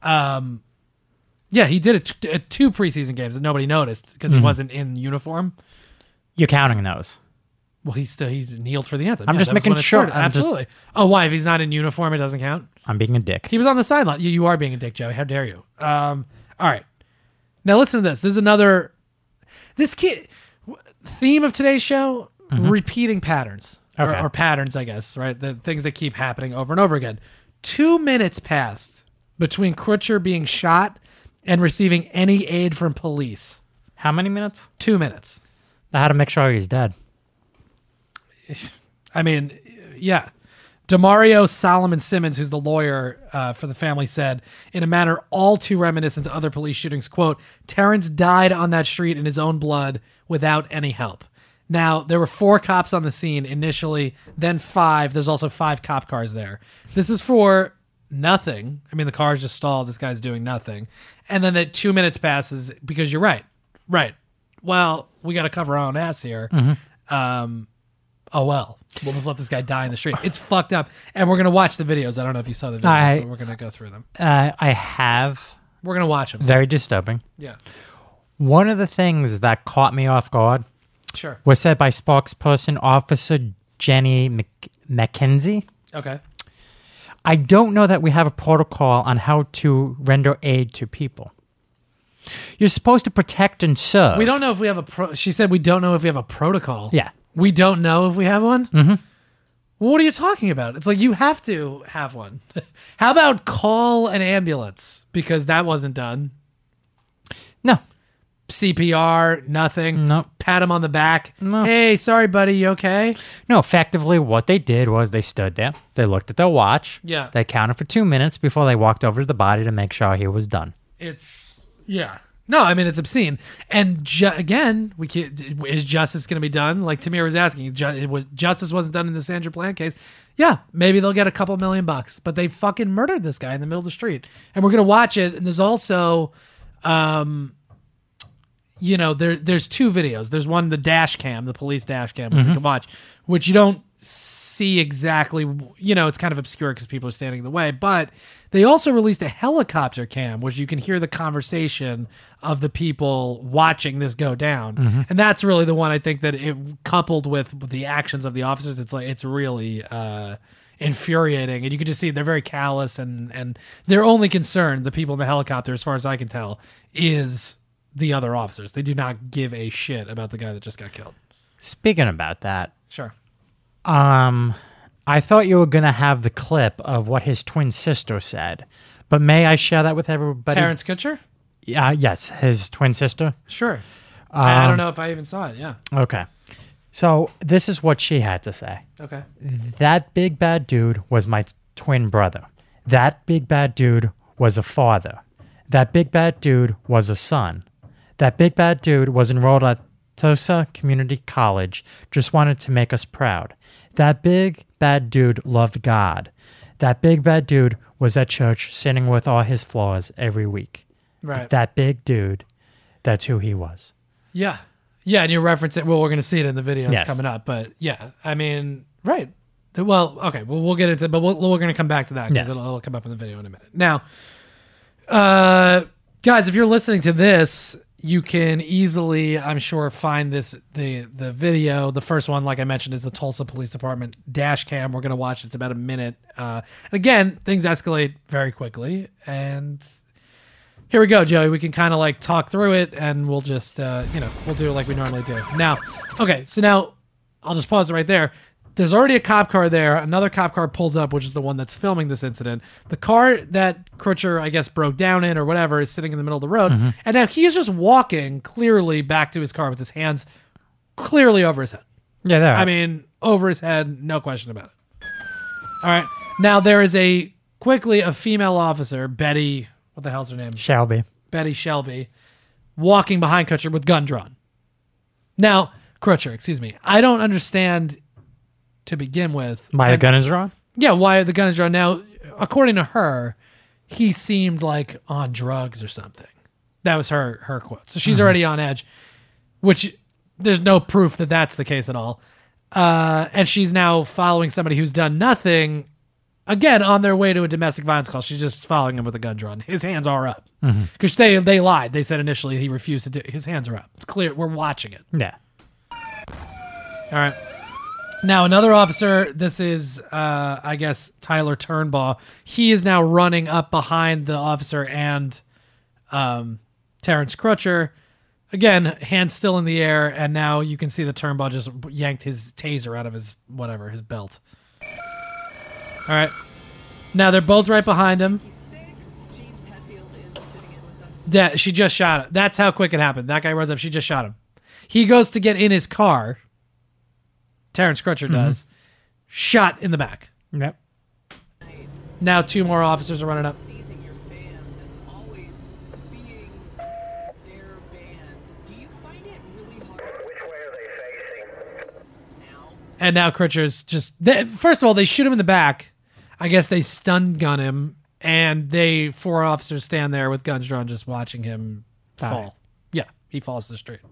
yeah, he did it at two preseason games that nobody noticed because he wasn't in uniform. You're counting those. Well, he's kneeled for the anthem. I'm Yeah, just that was making when it sure. started. Absolutely. Oh, why? If he's not in uniform, it doesn't count? I'm being a dick. He was on the sideline. You are being a dick, Joey. How dare you? All right. Now listen to this. This is another... This kid... Theme of today's show... repeating patterns or patterns, I guess, right? The things that keep happening over and over again. 2 minutes passed between Crutcher being shot and receiving any aid from police. How many minutes? 2 minutes. I had to make sure he's dead. I mean, yeah. Demario Solomon Simmons, who's the lawyer for the family, said, in a manner all too reminiscent to other police shootings, quote, Terrence died on that street in his own blood without any help. Now, there were 4 cops on the scene initially, then 5. There's also 5 cop cars there. This is for nothing. I mean, the car's just stalled. This guy's doing nothing. And then that 2 minutes passes because you're right. Right. Well, we got to cover our own ass here. Oh, well. We'll just let this guy die in the street. It's fucked up. And we're going to watch the videos. I don't know if you saw the videos, but we're going to go through them. I have. We're going to watch them. Very disturbing. Yeah. One of the things that caught me off guard Sure. was said by spokesperson Officer Jenny McKenzie. Okay. I don't know that we have a protocol on how to render aid to people. You're supposed to protect and serve. We don't know if we have she said we don't know if we have a protocol. Yeah. We don't know if we have one? Mm-hmm. Well, what are you talking about? It's like you have to have one. How about call an ambulance? Because that wasn't done. No. CPR, nothing. Nope. Pat him on the back. No. Hey, sorry, buddy, you okay? No, effectively what they did was they stood there. They looked at their watch. Yeah. They counted for 2 minutes before they walked over to the body to make sure he was done. Yeah. No, I mean, it's obscene. And again, is justice going to be done? Like Tamir was asking, justice wasn't done in the Sandra Bland case. Yeah, maybe they'll get a couple $1 million, but they fucking murdered this guy in the middle of the street. And we're going to watch it. And there's also, there's two videos. There's one, the dash cam, the police dash cam, which you can watch, which you don't see exactly, it's kind of obscure because people are standing in the way, but they also released a helicopter cam, which you can hear the conversation of the people watching this go down. And that's really the one I think that it coupled with the actions of the officers, it's really infuriating. And you can just see they're very callous and their only concern, the people in the helicopter, as far as I can tell, is the other officers. They do not give a shit about the guy that just got killed. Speaking about that, Sure. I thought you were going to have the clip of what his twin sister said, but may I share that with everybody? Terrence Kutcher? Yes, his twin sister. Sure. I don't know if I even saw it. Yeah. Okay. So this is what she had to say. Okay. That big bad dude was my twin brother. That big bad dude was a father. That big bad dude was a son. That big bad dude was enrolled at Tulsa Community College, just wanted to make us proud. That big bad dude loved God. That big bad dude was at church sitting with all his flaws every week. Right. That big dude, that's who he was. Yeah. Yeah, and you reference it. Well, we're going to see it in the videos Yes. coming up. But yeah, I mean, right. Well, okay. Well, we'll get into it, but we're going to come back to that because Yes. it'll come up in the video in a minute. Now, guys, if you're listening to this, you can easily, I'm sure, find the video. The first one, like I mentioned, is the Tulsa Police Department dash cam. We're going to watch it. It's about a minute. And again, things escalate very quickly. And here we go, Joey. We can kind of like talk through it, and we'll just, we'll do it like we normally do. Now, okay, so now I'll just pause it right there. There's already a cop car there. Another cop car pulls up, which is the one that's filming this incident. The car that Crutcher, I guess, broke down in or whatever is sitting in the middle of the road. And now he's just walking clearly back to his car with his hands clearly over his head. Yeah, there. I mean, over his head, no question about it. All right. Now there is a female officer, Betty, what the hell's her name? Shelby. Betty Shelby, walking behind Crutcher with gun drawn. Now, Crutcher, excuse me. I don't understand to begin with. The gun is drawn? Yeah, why the gun is drawn. Now, according to her, he seemed like on drugs or something. That was her quote. So she's already on edge, which there's no proof that that's the case at all. And she's now following somebody who's done nothing, again, on their way to a domestic violence call. She's just following him with a gun drawn. His hands are up. Because they lied. They said initially he refused to do it. His hands are up. It's clear. We're watching it. Yeah. All right. Now, another officer, this is, I guess, Tyler Turnbaugh. He is now running up behind the officer and Terrence Crutcher. Again, hands still in the air, and now you can see the Turnbaugh just yanked his taser out of his belt. All right. Now, they're both right behind him. She just shot him. That's how quick it happened. That guy runs up. She just shot him. He goes to get in his car. Terrence Crutcher does. Shot in the back. Yep. Now two more officers are running up. And now Crutcher's just... first of all, they shoot him in the back. I guess they stun gun him. And four officers stand there with guns drawn just watching him fall. Yeah, he falls to the street.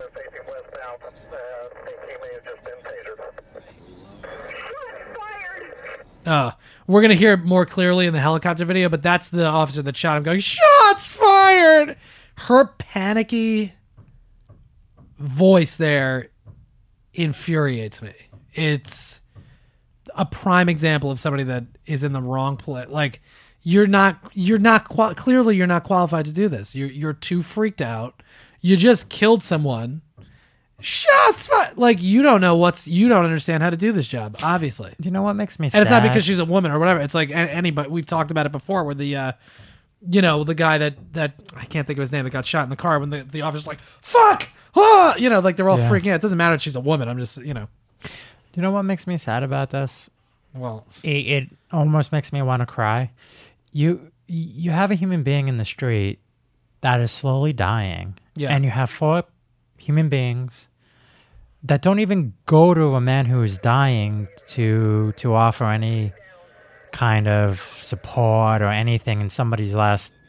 We're going to hear it more clearly in the helicopter video, but that's the officer that shot him going, "Shots fired!" Her panicky voice there infuriates me. It's a prime example of somebody that is in the wrong place. Like, you're not clearly you're not qualified to do this. You're too freaked out. You just killed someone. Shots fired. Like, you don't understand how to do this job, obviously. Do you know what makes me sad? And it's not because she's a woman or whatever. It's like anybody. We've talked about it before where the, the guy that I can't think of his name that got shot in the car when the officer's like, "Fuck!" Like they're all freaking out. It doesn't matter if she's a woman. I'm just, Do you know what makes me sad about this? Well, it almost makes me want to cry. You have a human being in the street that is slowly dying. Yeah. And you have four human beings that don't even go to a man who is dying to offer any kind of support or anything in somebody's last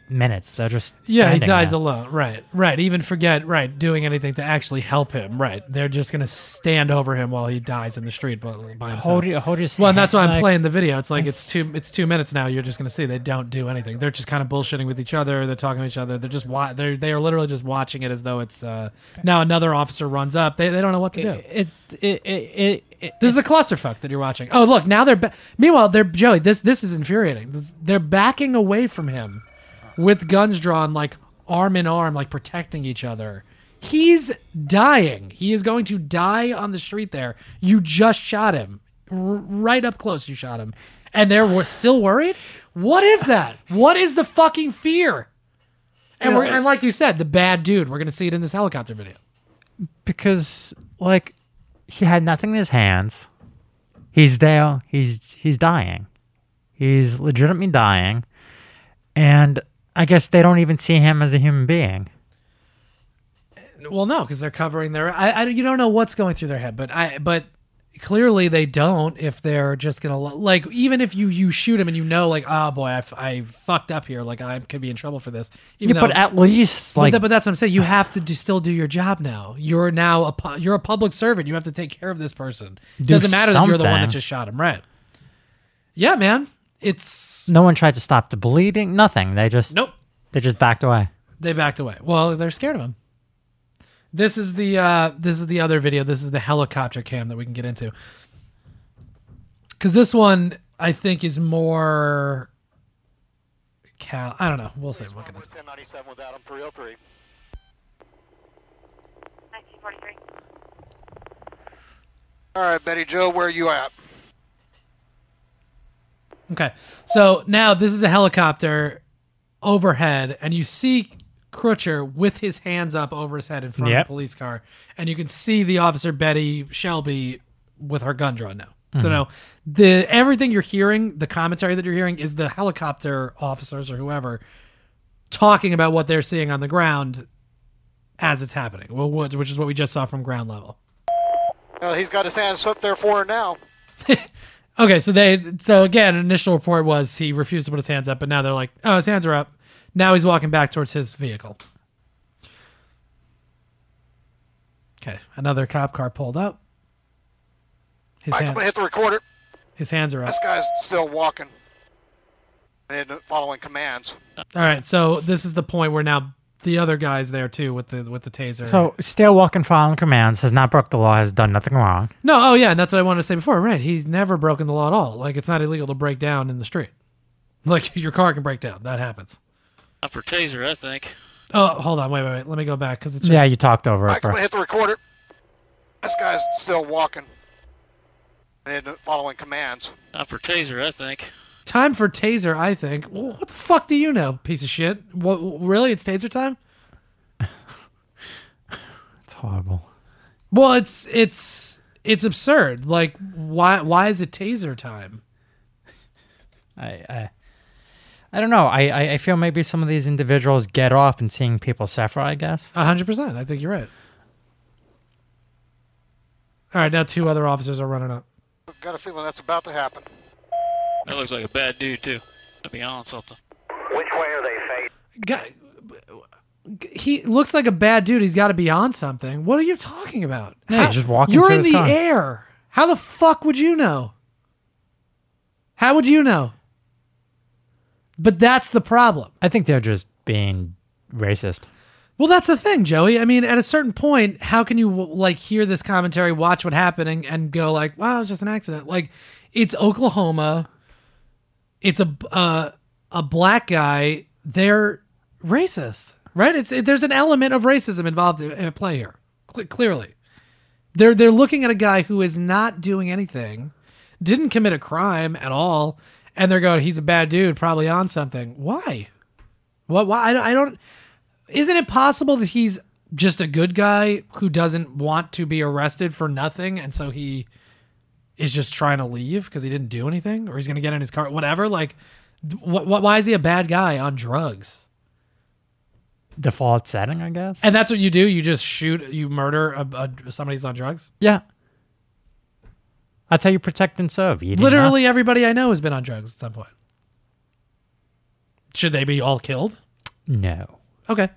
minutes. They're just Yeah, he standing dies there. alone. Right. Even forget, doing anything to actually help him. Right. They're just going to stand over him while he dies in the street by himself. Hold his Well, and that's why I'm like- playing the video. It's like it's 2 minutes now. You're just going to see they don't do anything. They're just kind of bullshitting with each other. They're talking to each other. They're just they are literally just watching it as though it's now another officer runs up. They don't know what to do. This is a clusterfuck that you're watching. Oh, look, now meanwhile, Joey, this is infuriating. They're backing away from him with guns drawn, like arm in arm, like protecting each other. He's dying. He is going to die on the street there. You just shot him. Right up close, you shot him. And they're still worried? What is that? What is the fucking fear? And and like you said, the bad dude. We're going to see it in this helicopter video. Because, like, he had nothing in his hands. He's there. He's dying. He's legitimately dying. And I guess they don't even see him as a human being. Well, no, because they're covering their. You don't know what's going through their head, but clearly they don't. If they're just gonna like, even if you shoot him and you know, like, oh boy, I fucked up here, like I could be in trouble for this. Even Yeah, but at least, like, but that's what I'm saying. You have to still do your job now. You're now you're a public servant. You have to take care of this person. It doesn't matter that you're the one that something. just shot him, right? Yeah, man. It's no one tried to stop the bleeding. Nothing. They just They just backed away. They backed away. Well, they're scared of him. This is the other video. This is the helicopter cam that we can get into. Because this one, I think, is more... I don't know. We'll see. Look at this. 1097 with Adam 303. 1943. All right, Betty Joe, where are you at? Okay. So now this is a helicopter overhead, and you see Crutcher with his hands up over his head in front of the police car, and you can see the officer Betty Shelby with her gun drawn now. So now everything you're hearing, the commentary that you're hearing, is the helicopter officers or whoever talking about what they're seeing on the ground as it's happening, which is what we just saw from ground level. He's got his hands up there for her now. Okay, so again, initial report was he refused to put his hands up, but now they're like, oh, his hands are up. Now he's walking back towards his vehicle. Okay, another cop car pulled up. I'm going to hit the recorder. His hands are up. This guy's still walking and following commands. All right, so this is the point where now the other guy's there too with the taser. So, still walking, following commands, has not broke the law, has done nothing wrong. No, oh yeah, and that's what I wanted to say before. Right, he's never broken the law at all. Like, it's not illegal to break down in the street. Like, your car can break down. That happens. Not for taser, I think. Oh, hold on, wait. Let me go back because it's just... Yeah, you talked over it. I'm going to hit the recorder. This guy's still walking and following commands. Not for taser, I think. Time for taser, I think. Well, what the fuck do you know, piece of shit? What, really? It's taser time? It's horrible. Well, it's absurd. Like, why is it taser time? I don't know. I feel maybe some of these individuals get off in seeing people suffer, I guess. 100%. I think you're right. All right, now two other officers are running up. I've got a feeling that's about to happen. That looks like a bad dude, too. To be honest, something. Which way are they facing? Guy, he looks like a bad dude. He's got to be on something. What are you talking about? Yeah, he's just walking You're to in his the car. air. How the fuck would you know? How would you know? But that's the problem. I think they're just being racist. Well, that's the thing, Joey. I mean, at a certain point, how can you like hear this commentary, watch what happening, and go like, "Wow, it's just an accident." Like, it's Oklahoma. It's a black guy. They're racist, right? There's an element of racism involved in play here. Clearly, they're looking at a guy who is not doing anything, didn't commit a crime at all, and they're going, "He's a bad dude, probably on something." Why? What? Why? I don't. Isn't it possible that he's just a good guy who doesn't want to be arrested for nothing, and so he is just trying to leave because he didn't do anything, or he's going to get in his car, whatever? Like, why is he a bad guy on drugs? Default setting, I guess. And that's what you do? You just you murder somebody who's on drugs? Yeah. That's how you protect and serve. Eating Literally everybody I know has been on drugs at some point. Should they be all killed? No. Okay.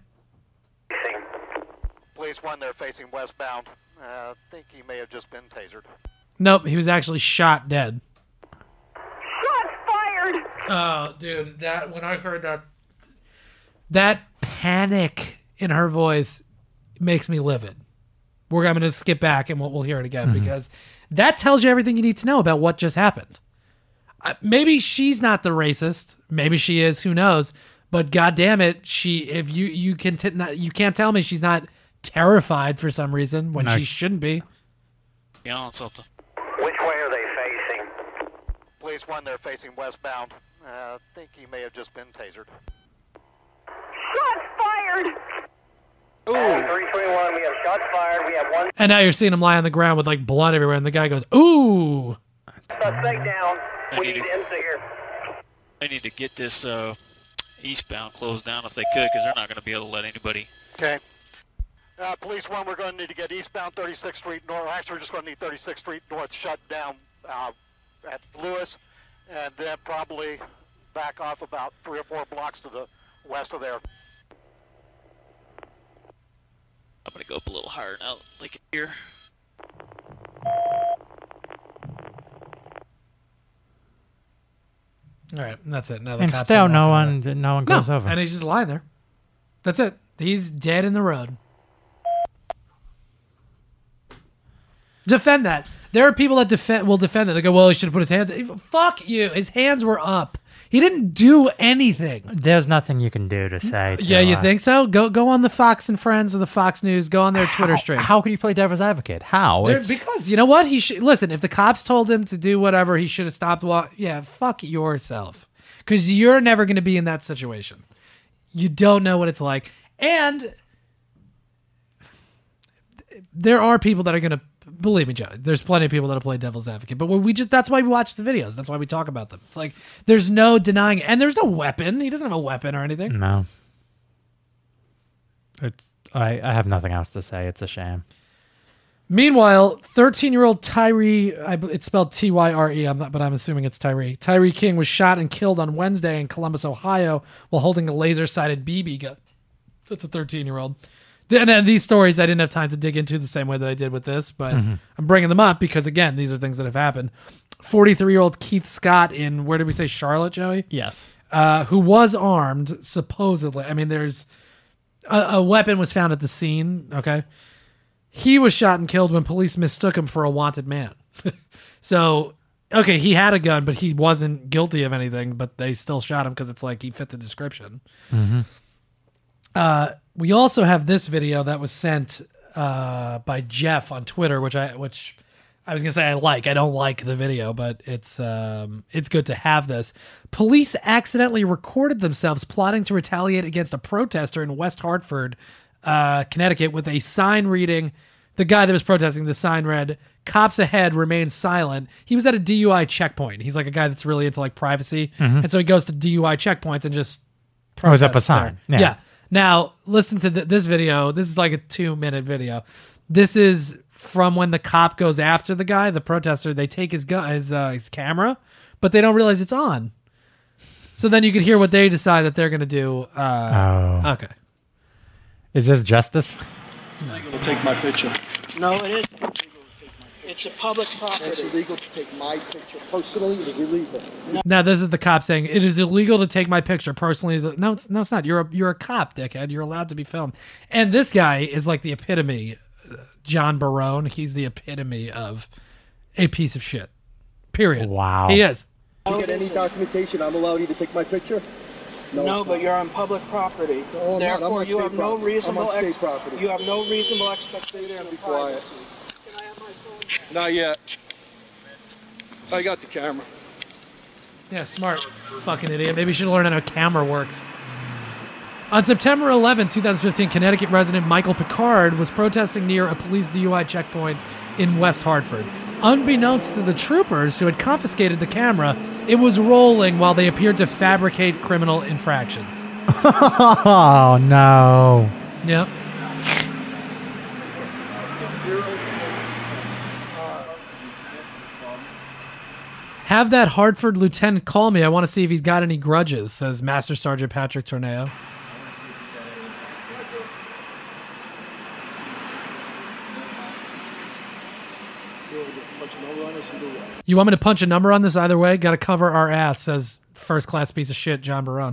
Police 1, they're facing westbound. I think he may have just been tasered. Nope, he was actually shot dead. Shots fired! Oh, dude, when I heard that panic in her voice makes me livid. I'm going to skip back and we'll hear it again because that tells you everything you need to know about what just happened. Maybe she's not the racist. Maybe she is. Who knows? But God damn it, if you can't tell me she's not terrified for some reason when she shouldn't be. Be on something. Which way are they facing? Police 1, they're facing westbound. I think he may have just been tasered. Shots fired! Ooh. 321, we have shots fired. We have one And now you're seeing him lie on the ground with like blood everywhere, and the guy goes, "Ooh." suspect down. We need need to- IMSA here. They need to get this eastbound closed down if they could, because they're not going to be able to let anybody. Okay. Police 1, we're going to need to get eastbound 36th Street North. Actually, we're just going to need 36th Street North shut down at Lewis, and then probably back off about 3 or 4 blocks to the west of there. I'm going to go up a little higher now, like here. All right, and that's it. Now the And cops still, are no walking away. one goes over. And he's just lying there. That's it. He's dead in the road. Defend that. There are people that will defend that. They go, well, he should have put his hands. Fuck you. His hands were up. He didn't do anything. There's nothing you can do to say. Yeah, you think so? Go on the Fox and Friends or the Fox News. Go on their Twitter stream. How can you play devil's advocate? How? Because you know what? He should listen. If the cops told him to do whatever, he should have stopped. Yeah, fuck yourself. Because you're never going to be in that situation. You don't know what it's like, and there are people that are going to believe me, Joe. There's plenty of people that have played devil's advocate, but that's why we watch the videos. That's why we talk about them. It's like there's no denying it. And there's no weapon. He doesn't have a weapon or anything. No. I have nothing else to say. It's a shame. Meanwhile, 13-year-old Tyree, it's spelled T-Y-R-E, but I'm assuming it's Tyree. Tyree King was shot and killed on Wednesday in Columbus, Ohio, while holding a laser-sighted BB gun. That's a 13-year-old. And then these stories I didn't have time to dig into the same way that I did with this, but I'm bringing them up because, again, these are things that have happened. 43-year-old Keith Scott in, where did we say, Charlotte, Joey? Yes. Who was armed, supposedly. I mean, there's a weapon was found at the scene, okay? He was shot and killed when police mistook him for a wanted man. So, okay, he had a gun, but he wasn't guilty of anything, but they still shot him because it's like he fit the description. We also have this video that was sent by Jeff on Twitter, which I was gonna say I like. I don't like the video, but it's good to have this. Police accidentally recorded themselves plotting to retaliate against a protester in West Hartford, Connecticut, with a sign reading. The guy that was protesting, the sign read, "Cops ahead, remain silent." He was at a DUI checkpoint. He's like a guy that's really into like privacy, and so he goes to DUI checkpoints and just Throws up a protests sign. there. Yeah. Now, listen to this video. This is like a 2-minute video. This is from when the cop goes after the guy, the protester. They take his gun, his camera, but they don't realize it's on. So then you can hear what they decide that they're going to do. Okay. Is this justice? It's illegal to take my picture. No, it isn't. It's a public property. It's illegal to take my picture. Personally, it is illegal. Now this is the cop saying it is illegal to take my picture personally. No, it's not. You're a cop, dickhead. You're allowed to be filmed. And this guy is like the epitome. John Barone. He's the epitome of a piece of shit. Period. Wow. He is. To get any documentation, I'm allowed you to take my picture? No, it's but not. you're on public property. No, I'm not. I'm Therefore, on you have state no property. I'm reasonable on state property. You have no reasonable expectation Be of quiet. privacy. Can I have my phone? Not yet. I got the camera. Yeah, smart. Fucking idiot. Maybe you should learn how a camera works. On September 11, 2015, Connecticut resident Michael Picard was protesting near a police DUI checkpoint in West Hartford. Unbeknownst to the troopers who had confiscated the camera, it was rolling while they appeared to fabricate criminal infractions. Oh, no. Yep. Have that Hartford lieutenant call me. I want to see if he's got any grudges, says Master Sergeant Patrick Torneo. do what? You want me to punch a number on this either way? Got to cover our ass, says first class piece of shit John Barone.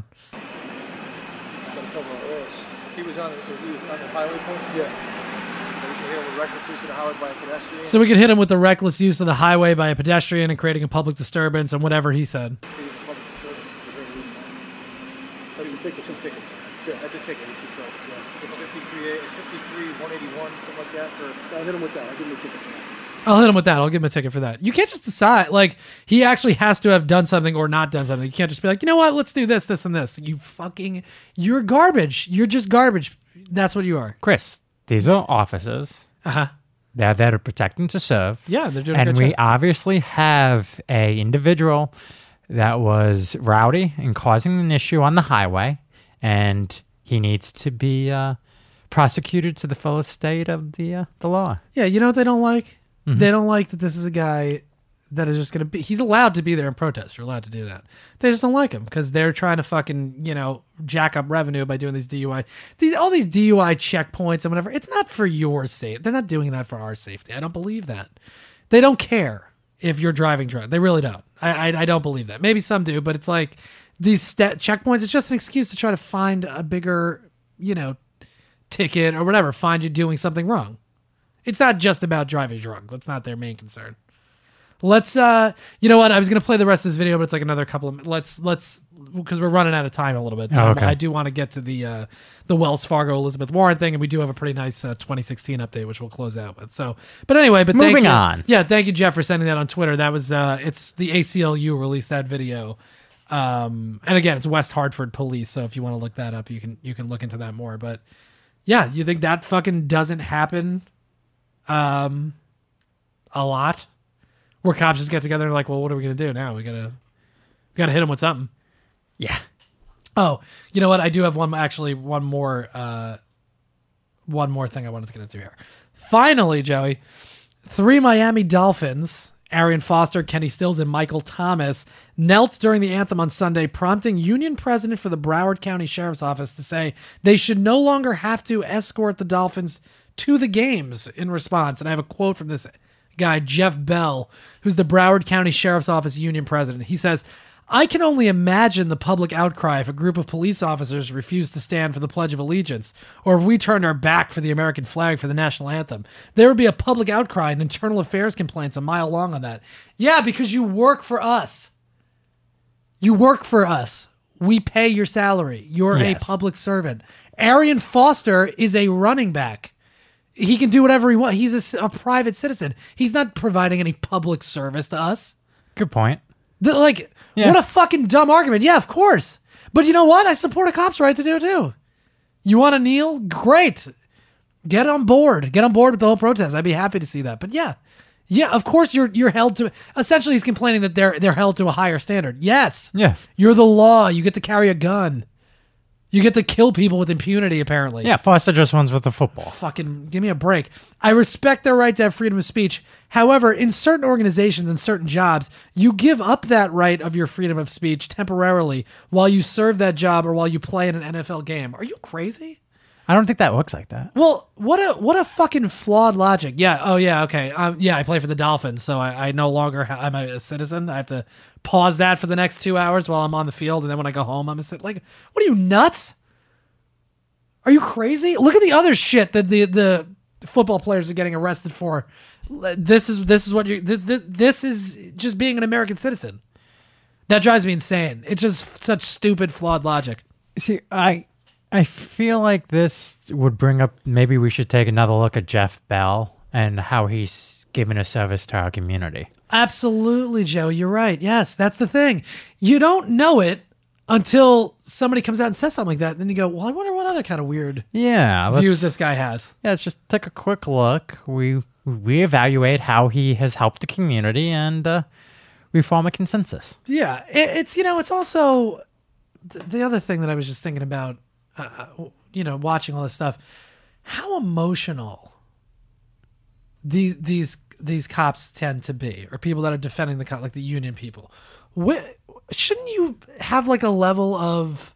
Gotta cover our ass. He was on the highway portion? Yeah. Here with reckless use of the highway by a pedestrian. So we could hit him with the reckless use of the highway by a pedestrian and creating a public disturbance and whatever he said. Public disturbance. That was a ticket. 2 tickets. Yeah, that's a ticket. 2 charges. Yeah. It's 53, 181, something like that. I'll hit him with that. I'll give him a ticket for that. I'll hit him with that. I'll give him a ticket for that. You can't just decide. Like, he actually has to have done something or not done something. You can't just be like, you know what? Let's do this, and this. You're garbage. You're just garbage. That's what you are. Chris, these are officers. Uh-huh. They're there to protect and to serve. Yeah, they're doing a And good we job. obviously have a individual that was rowdy and causing an issue on the highway, and he needs to be prosecuted to the fullest state of the law. Yeah, you know what they don't like? Mm-hmm. They don't like that this is a guy that is just going to be... He's allowed to be there and protest. You're allowed to do that. They just don't like him because they're trying to fucking, jack up revenue by doing these DUI... all these DUI checkpoints and whatever. It's not for your safety. They're not doing that for our safety. I don't believe that. They don't care if you're driving drunk. They really don't. I don't believe that. Maybe some do, but it's like these checkpoints, it's just an excuse to try to find a bigger, ticket or whatever, find you doing something wrong. It's not just about driving drunk. That's not their main concern. Let's, you know what? I was going to play the rest of this video, but it's like another couple of, let's, because we're running out of time a little bit. Oh, okay. I do want to get to the Wells Fargo Elizabeth Warren thing, and we do have a pretty nice 2016 update, which we'll close out with. So, but anyway, Moving on. Yeah, thank you, Jeff, for sending that on Twitter. That was, it's the ACLU released that video. And again, it's West Hartford Police. So if you want to look that up, you can look into that more. But yeah, you think that fucking doesn't happen, a lot? Where cops just get together and like, well, what are we gonna do now? We gotta hit them with something. Yeah. Oh, you know what? I do have one more thing I wanted to get into here. Finally, Joey, 3 Miami Dolphins, Arian Foster, Kenny Stills, and Michael Thomas, knelt during the anthem on Sunday, prompting union president for the Broward County Sheriff's Office to say they should no longer have to escort the Dolphins to the games in response. And I have a quote from this guy, Jeff Bell, who's the Broward County Sheriff's Office union president. He says, I can only imagine the public outcry if a group of police officers refused to stand for the Pledge of Allegiance, or if we turned our back for the American flag for the national anthem. There would be a public outcry and internal affairs complaints a mile long on that. Yeah, because you work for us. You work for us. We pay your salary. You're Yes. a public servant. Arian Foster is a running back. He can do whatever he wants. He's a private citizen. He's not providing any public service to us. Good point. What a fucking dumb argument. Yeah, of course. But you know what? I support a cop's right to do it too. You want to kneel? Great. Get on board. Get on board with the whole protest. I'd be happy to see that. But yeah, of course you're held to. Essentially, he's complaining that they're held to a higher standard. Yes. You're the law. You get to carry a gun. You get to kill people with impunity, apparently. Yeah, Foster just runs with the football. Fucking give me a break. I respect their right to have freedom of speech. However, in certain organizations and certain jobs, you give up that right of your freedom of speech temporarily while you serve that job or while you play in an NFL game. Are you crazy? I don't think that works like that. Well, what a fucking flawed logic. Yeah. Oh, yeah. Okay. I play for the Dolphins, so I no longer I'm a citizen. I have to pause that for the next 2 hours while I'm on the field, and then when I go home, I'm a citizen. Like, what are you, nuts? Are you crazy? Look at the other shit that the football players are getting arrested for. This is what you. This is just being an American citizen. That drives me insane. It's just such stupid, flawed logic. See, I feel like this would bring up, maybe we should take another look at Jeff Bell and how he's given a service to our community. Absolutely, Joe. You're right. Yes, that's the thing. You don't know it until somebody comes out and says something like that. And then you go, well, I wonder what other kind of weird views this guy has. Yeah, let's just take a quick look. We evaluate how he has helped the community, and we form a consensus. Yeah, it's also the other thing that I was just thinking about, watching all this stuff, how emotional these cops tend to be, or people that are defending the cop, like the union people. Shouldn't you have like a level of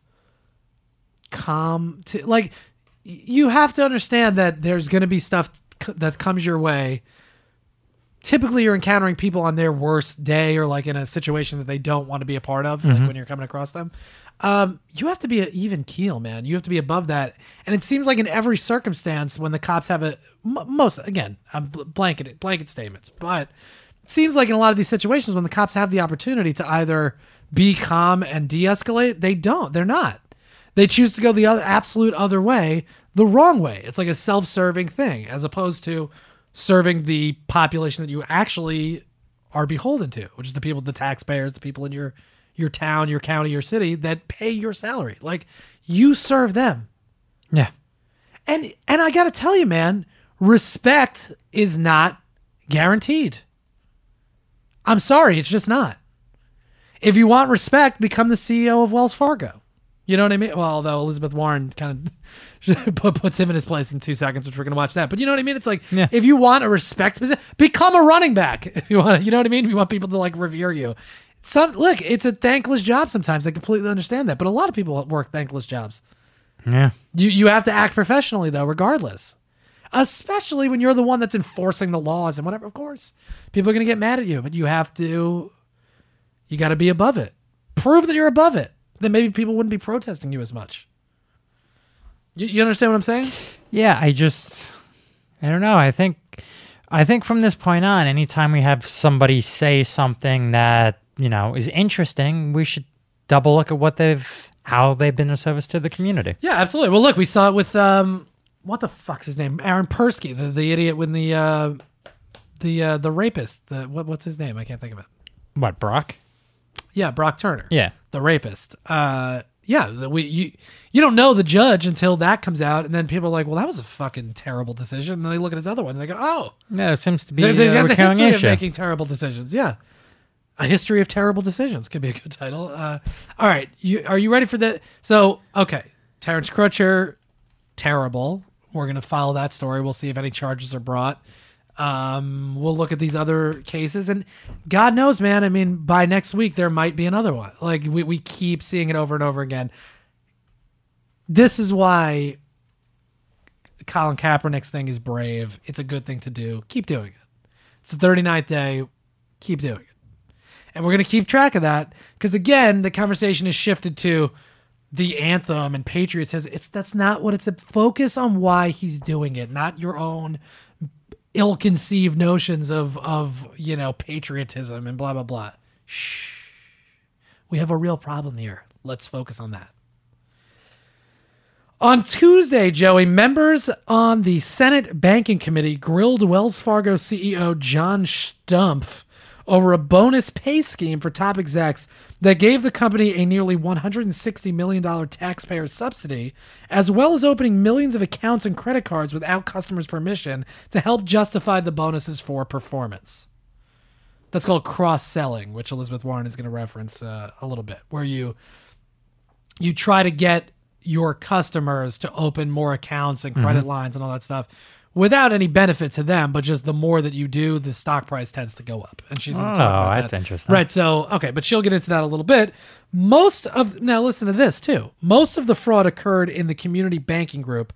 calm to, like, you have to understand that there's going to be stuff that comes your way typically you're encountering people on their worst day or like in a situation that they don't want to be a part of, like when you're coming across them. You have to be an even keel, man. You have to be above that. And it seems like in every circumstance when the cops have I'm blanket statements, but it seems like in a lot of these situations when the cops have the opportunity to either be calm and de-escalate, they don't. They're not. They choose to go the absolute other way, the wrong way. It's like a self-serving thing as opposed to serving the population that you actually are beholden to, which is the people, the taxpayers, the people in your town, your county, your city that pay your salary. Like, you serve them. Yeah. And I got to tell you, man, respect is not guaranteed. I'm sorry, it's just not. If you want respect, become the CEO of Wells Fargo. You know what I mean? Well, although Elizabeth Warren kind of puts him in his place in 2 seconds, which we're going to watch that. But you know what I mean? It's like, if you want a respect position, become a running back. If you want, you know what I mean? If you want people to like revere you. Look, it's a thankless job sometimes. I completely understand that. But a lot of people work thankless jobs. Yeah. You have to act professionally, though, regardless. Especially when you're the one that's enforcing the laws and whatever. Of course, people are going to get mad at you, but you got to be above it. Prove that you're above it. Then maybe people wouldn't be protesting you as much. You understand what I'm saying? Yeah, I don't know. I think from this point on, anytime we have somebody say something that, is interesting, we should double look at how they've been of service to the community. Yeah, absolutely. Well, look, we saw it with what the fuck's his name? Aaron Persky, the idiot when the rapist. What's his name? I can't think of it. What, Brock? Yeah, Brock Turner. Yeah. The rapist. You don't know the judge until that comes out, and then people are like, well, that was a fucking terrible decision. And then they look at his other ones and they go, oh. Yeah, it seems to be there's a history issue of making terrible decisions. Yeah. A history of terrible decisions could be a good title. All right. Are you ready for that? So, okay. Terrence Crutcher, terrible. We're going to follow that story. We'll see if any charges are brought. We'll look at these other cases, and God knows, man, I mean, by next week, there might be another one. Like, we keep seeing it over and over again. This is why Colin Kaepernick's thing is brave. It's a good thing to do. Keep doing it. It's the 39th day. Keep doing it. And we're going to keep track of that because, again, the conversation is shifted to the anthem and patriotism. That's not what it's a focus on why he's doing it, not your own ill-conceived notions of patriotism and blah, blah, blah. Shh. We have a real problem here. Let's focus on that. On Tuesday, Joey, members on the Senate Banking Committee grilled Wells Fargo CEO John Stumpf over a bonus pay scheme for top execs that gave the company a nearly $160 million taxpayer subsidy, as well as opening millions of accounts and credit cards without customers' permission to help justify the bonuses for performance. That's called cross-selling, which Elizabeth Warren is going to reference a little bit, where you try to get your customers to open more accounts and credit lines and all that stuff without any benefit to them, but just the more that you do, the stock price tends to go up. And she's going to talk about that. Oh, that's interesting. Right, so, okay, but she'll get into that a little bit. Now listen to this, too. Most of the fraud occurred in the community banking group.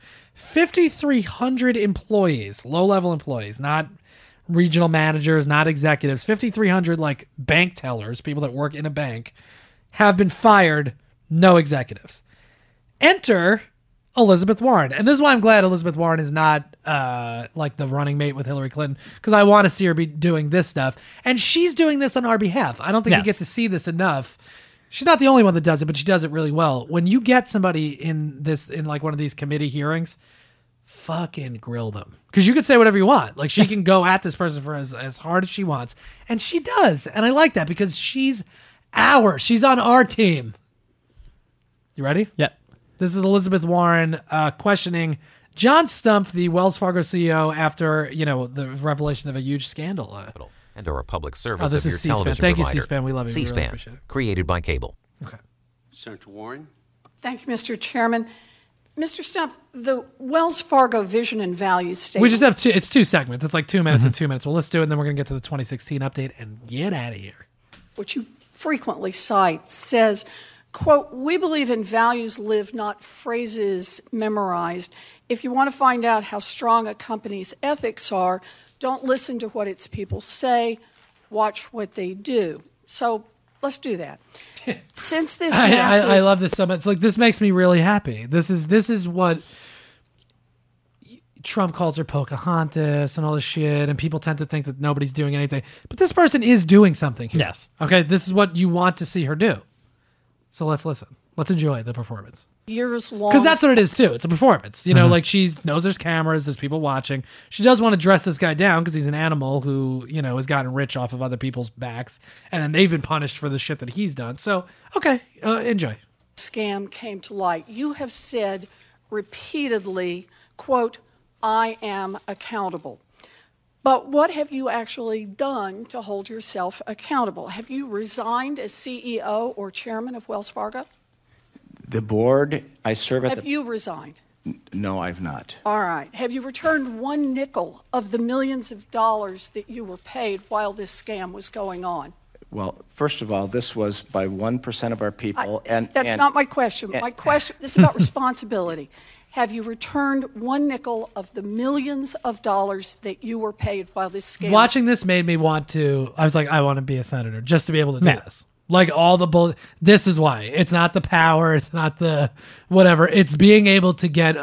5,300 employees, low-level employees, not regional managers, not executives, 5,300, like, bank tellers, people that work in a bank, have been fired, no executives. Enter Elizabeth Warren. And this is why I'm glad Elizabeth Warren is not like the running mate with Hillary Clinton, because I want to see her be doing this stuff. And she's doing this on our behalf. I don't think we get to see this enough. She's not the only one that does it, but she does it really well. When you get somebody in like one of these committee hearings, fucking grill them. Because you could say whatever you want. Like, she can go at this person for as hard as she wants. And she does. And I like that because she's on our team. You ready? Yeah. This is Elizabeth Warren questioning John Stumpf, the Wells Fargo CEO, after the revelation of a huge scandal. And or a public service this of your is C-SPAN. television Thank provider. you, C-SPAN. We love you. C-SPAN, we really appreciate it. created by cable. Okay. Senator Warren. Thank you, Mr. Chairman. Mr. Stumpf, the Wells Fargo vision and values statement. We just have it's 2 segments. It's like 2 minutes and 2 minutes. Well, let's do it, and then we're going to get to the 2016 update and get out of here. Which you frequently cite, says, quote, "We believe in values lived, not phrases memorized, If you want to find out how strong a company's ethics are, don't listen to what its people say, watch what they do. So let's do that. Since this massive... I love this so much. It's like, this makes me really happy. This is what Trump calls her Pocahontas and all this shit, and people tend to think that nobody's doing anything. But this person is doing something here. Yes. Okay, this is what you want to see her do. So let's listen. Let's enjoy the performance. Years long. Because that's what it is, too. It's a performance. You know, like, she knows there's cameras, there's people watching. She does want to dress this guy down because he's an animal who, you know, has gotten rich off of other people's backs. And then they've been punished for the shit that he's done. So, okay, enjoy. Scam came to light. You have said repeatedly, quote, I am accountable. But what have you actually done to hold yourself accountable? Have you resigned as CEO or chairman of Wells Fargo? The board, I serve at Have you resigned? No, I've not. All right. Have you returned one nickel of the millions of dollars that you were paid while this scam was going on? Well, first of all, this was by 1% of our people. That's not my question. My question, this is about responsibility. Have you returned one nickel of the millions of dollars that you were paid while this scam? Watching this made me want to, I was like, I want to be a senator just to be able to do this. Like, all the bull. This is why. It's not the power. It's not the whatever. It's being able to get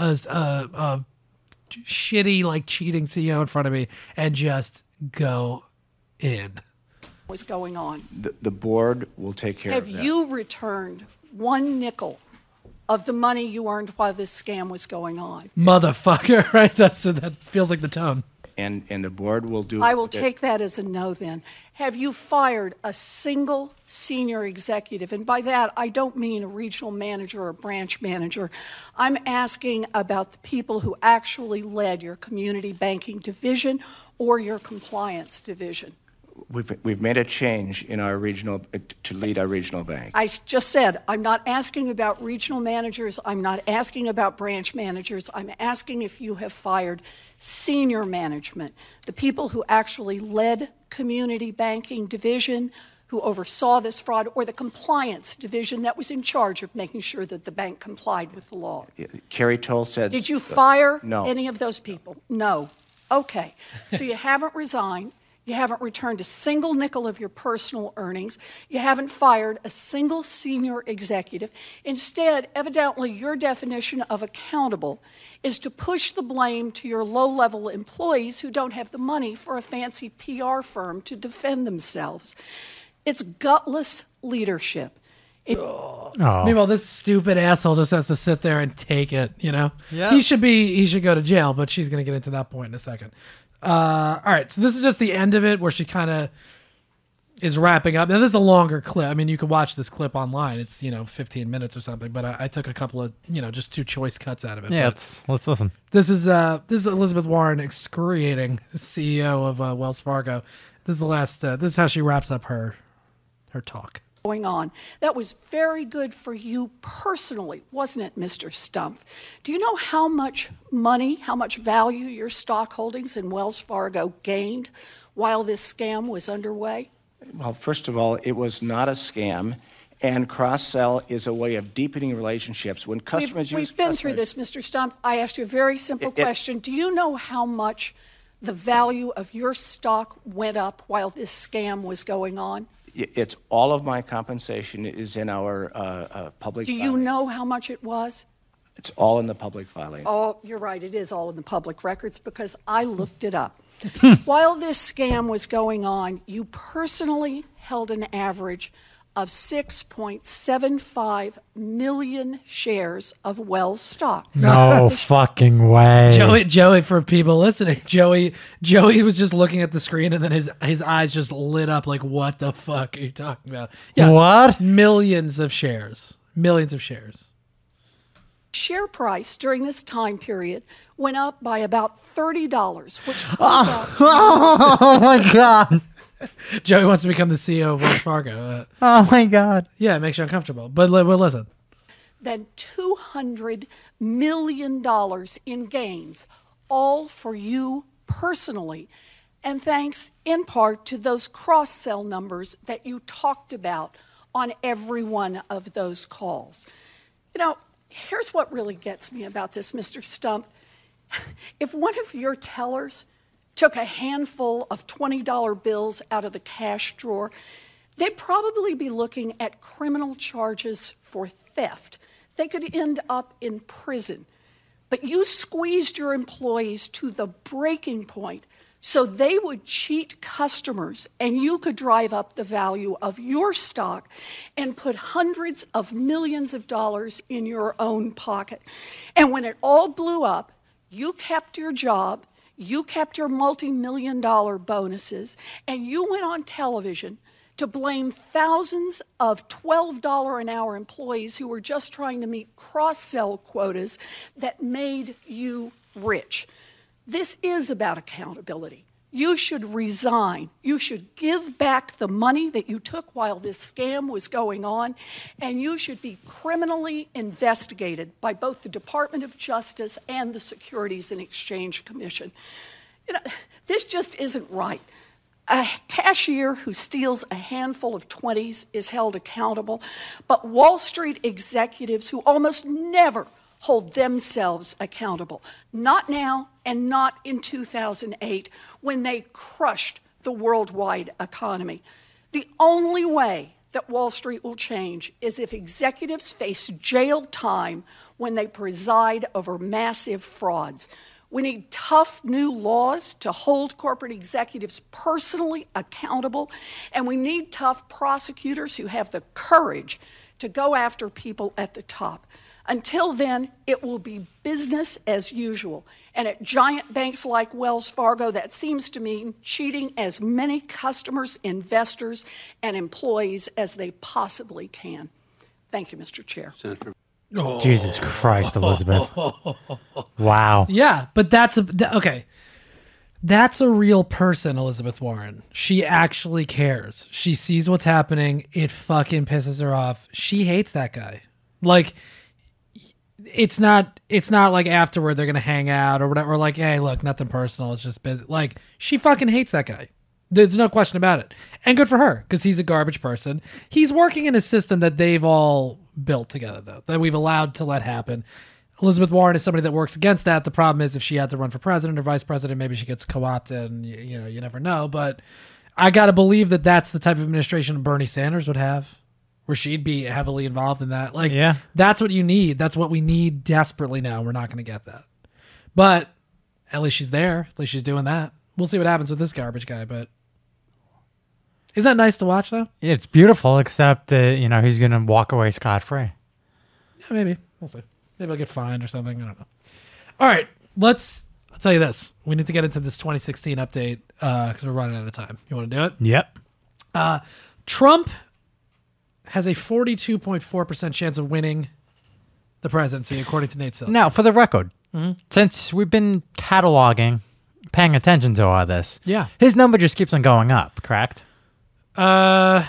a shitty, like, cheating CEO in front of me and just go in. Was going on. The board will take care of that. Have you returned one nickel of the money you earned while this scam was going on? Motherfucker, right? That feels like the tone. And the board will do... I will take that as a no then. Have you fired a single senior executive? And by that, I don't mean a regional manager or a branch manager. I'm asking about the people who actually led your community banking division or your compliance division. We've made a change in our regional to lead our regional bank. I just said, I'm not asking about regional managers. I'm not asking about branch managers. I'm asking if you have fired senior management, the people who actually led community banking division, who oversaw this fraud, or the compliance division that was in charge of making sure that the bank complied with the law. Carrie Toll said... Did you fire no. any of those people? No. Okay. So you haven't resigned. You haven't returned a single nickel of your personal earnings. You haven't fired a single senior executive. Instead, evidently, your definition of accountable is to push the blame to your low-level employees who don't have the money for a fancy PR firm to defend themselves. It's gutless leadership. Meanwhile, this stupid asshole just has to sit there and take it, you know? Yeah. He should go to jail, but she's going to get into that point in a second. All right, so this is just the end of it where she kind of is wrapping up. Now, this is a longer clip. I mean, you can watch this clip online. It's, 15 minutes or something, but I took a couple of, just two choice cuts out of it. Yeah, but let's listen. This is Elizabeth Warren excoriating the CEO of Wells Fargo. This is the last, this is how she wraps up her talk. Going on. That was very good for you personally, wasn't it, Mr. Stumpf? Do you know how much money, how much value your stock holdings in Wells Fargo gained while this scam was underway? Well, first of all, it was not a scam, and cross-sell is a way of deepening relationships. When customers We've been through this, Mr. Stumpf. I asked you a very simple question. Do you know how much the value of your stock went up while this scam was going on? It's all of my compensation is in our public filing. Do you know how much it was? It's all in the public filing. Oh, you're right. It is all in the public records because I looked it up. While this scam was going on, you personally held an average of 6.75 million shares of Wells stock. No fucking way. Joey, for people listening, Joey was just looking at the screen and then his eyes just lit up like, what the fuck are you talking about? Yeah, what? Millions of shares. Share price during this time period went up by about $30, which comes out to oh my God. Joey wants to become the CEO of Wells Fargo. Oh my God. Yeah, it makes you uncomfortable. But we'll listen. Then $200 million in gains, all for you personally. And thanks in part to those cross-sell numbers that you talked about on every one of those calls. Here's what really gets me about this, Mr. Stumpf. If one of your tellers took a handful of $20 bills out of the cash drawer, they'd probably be looking at criminal charges for theft. They could end up in prison. But you squeezed your employees to the breaking point so they would cheat customers and you could drive up the value of your stock and put hundreds of millions of dollars in your own pocket. And when it all blew up, you kept your job, you kept your multi-million-dollar bonuses, and you went on television to blame thousands of $12 an hour employees who were just trying to meet cross-sell quotas that made you rich. This is about accountability. You should resign. You should give back the money that you took while this scam was going on, and you should be criminally investigated by both the Department of Justice and the Securities and Exchange Commission. This just isn't right. A cashier who steals a handful of 20s is held accountable, but Wall Street executives who almost never hold themselves accountable, not now and not in 2008 when they crushed the worldwide economy. The only way that Wall Street will change is if executives face jail time when they preside over massive frauds. We need tough new laws to hold corporate executives personally accountable, and we need tough prosecutors who have the courage to go after people at the top. Until then, it will be business as usual. And at giant banks like Wells Fargo, that seems to mean cheating as many customers, investors, and employees as they possibly can. Thank you, Mr. Chair. Jesus Christ, Elizabeth. Wow. Yeah, but okay. That's a real person, Elizabeth Warren. She actually cares. She sees what's happening. It fucking pisses her off. She hates that guy. Like, it's not like afterward they're gonna hang out or whatever. Or like, hey, look, nothing personal. It's just busy. Like, she fucking hates that guy. There's no question about it. And good for her, because he's a garbage person. He's working in a system that they've all built together, though, that we've allowed to let happen. Elizabeth Warren is somebody that works against that. The problem is if she had to run for president or vice president, maybe she gets co-opted, and you never know. But I got to believe that that's the type of administration Bernie Sanders would have, where she'd be heavily involved in that. Like, yeah. That's what you need. That's what we need desperately now. We're not going to get that. But at least she's there. At least she's doing that. We'll see what happens with this garbage guy, but isn't that nice to watch, though? It's beautiful, except that, he's going to walk away scot-free. Yeah, maybe. We'll see. Maybe I'll get fined or something. I don't know. All right. I'll tell you this. We need to get into this 2016 update because we're running out of time. You want to do it? Yep. Trump has a 42.4% chance of winning the presidency, according to Nate Silver. Now, for the record, since we've been cataloging, paying attention to all this, his number just keeps on going up, correct? Well,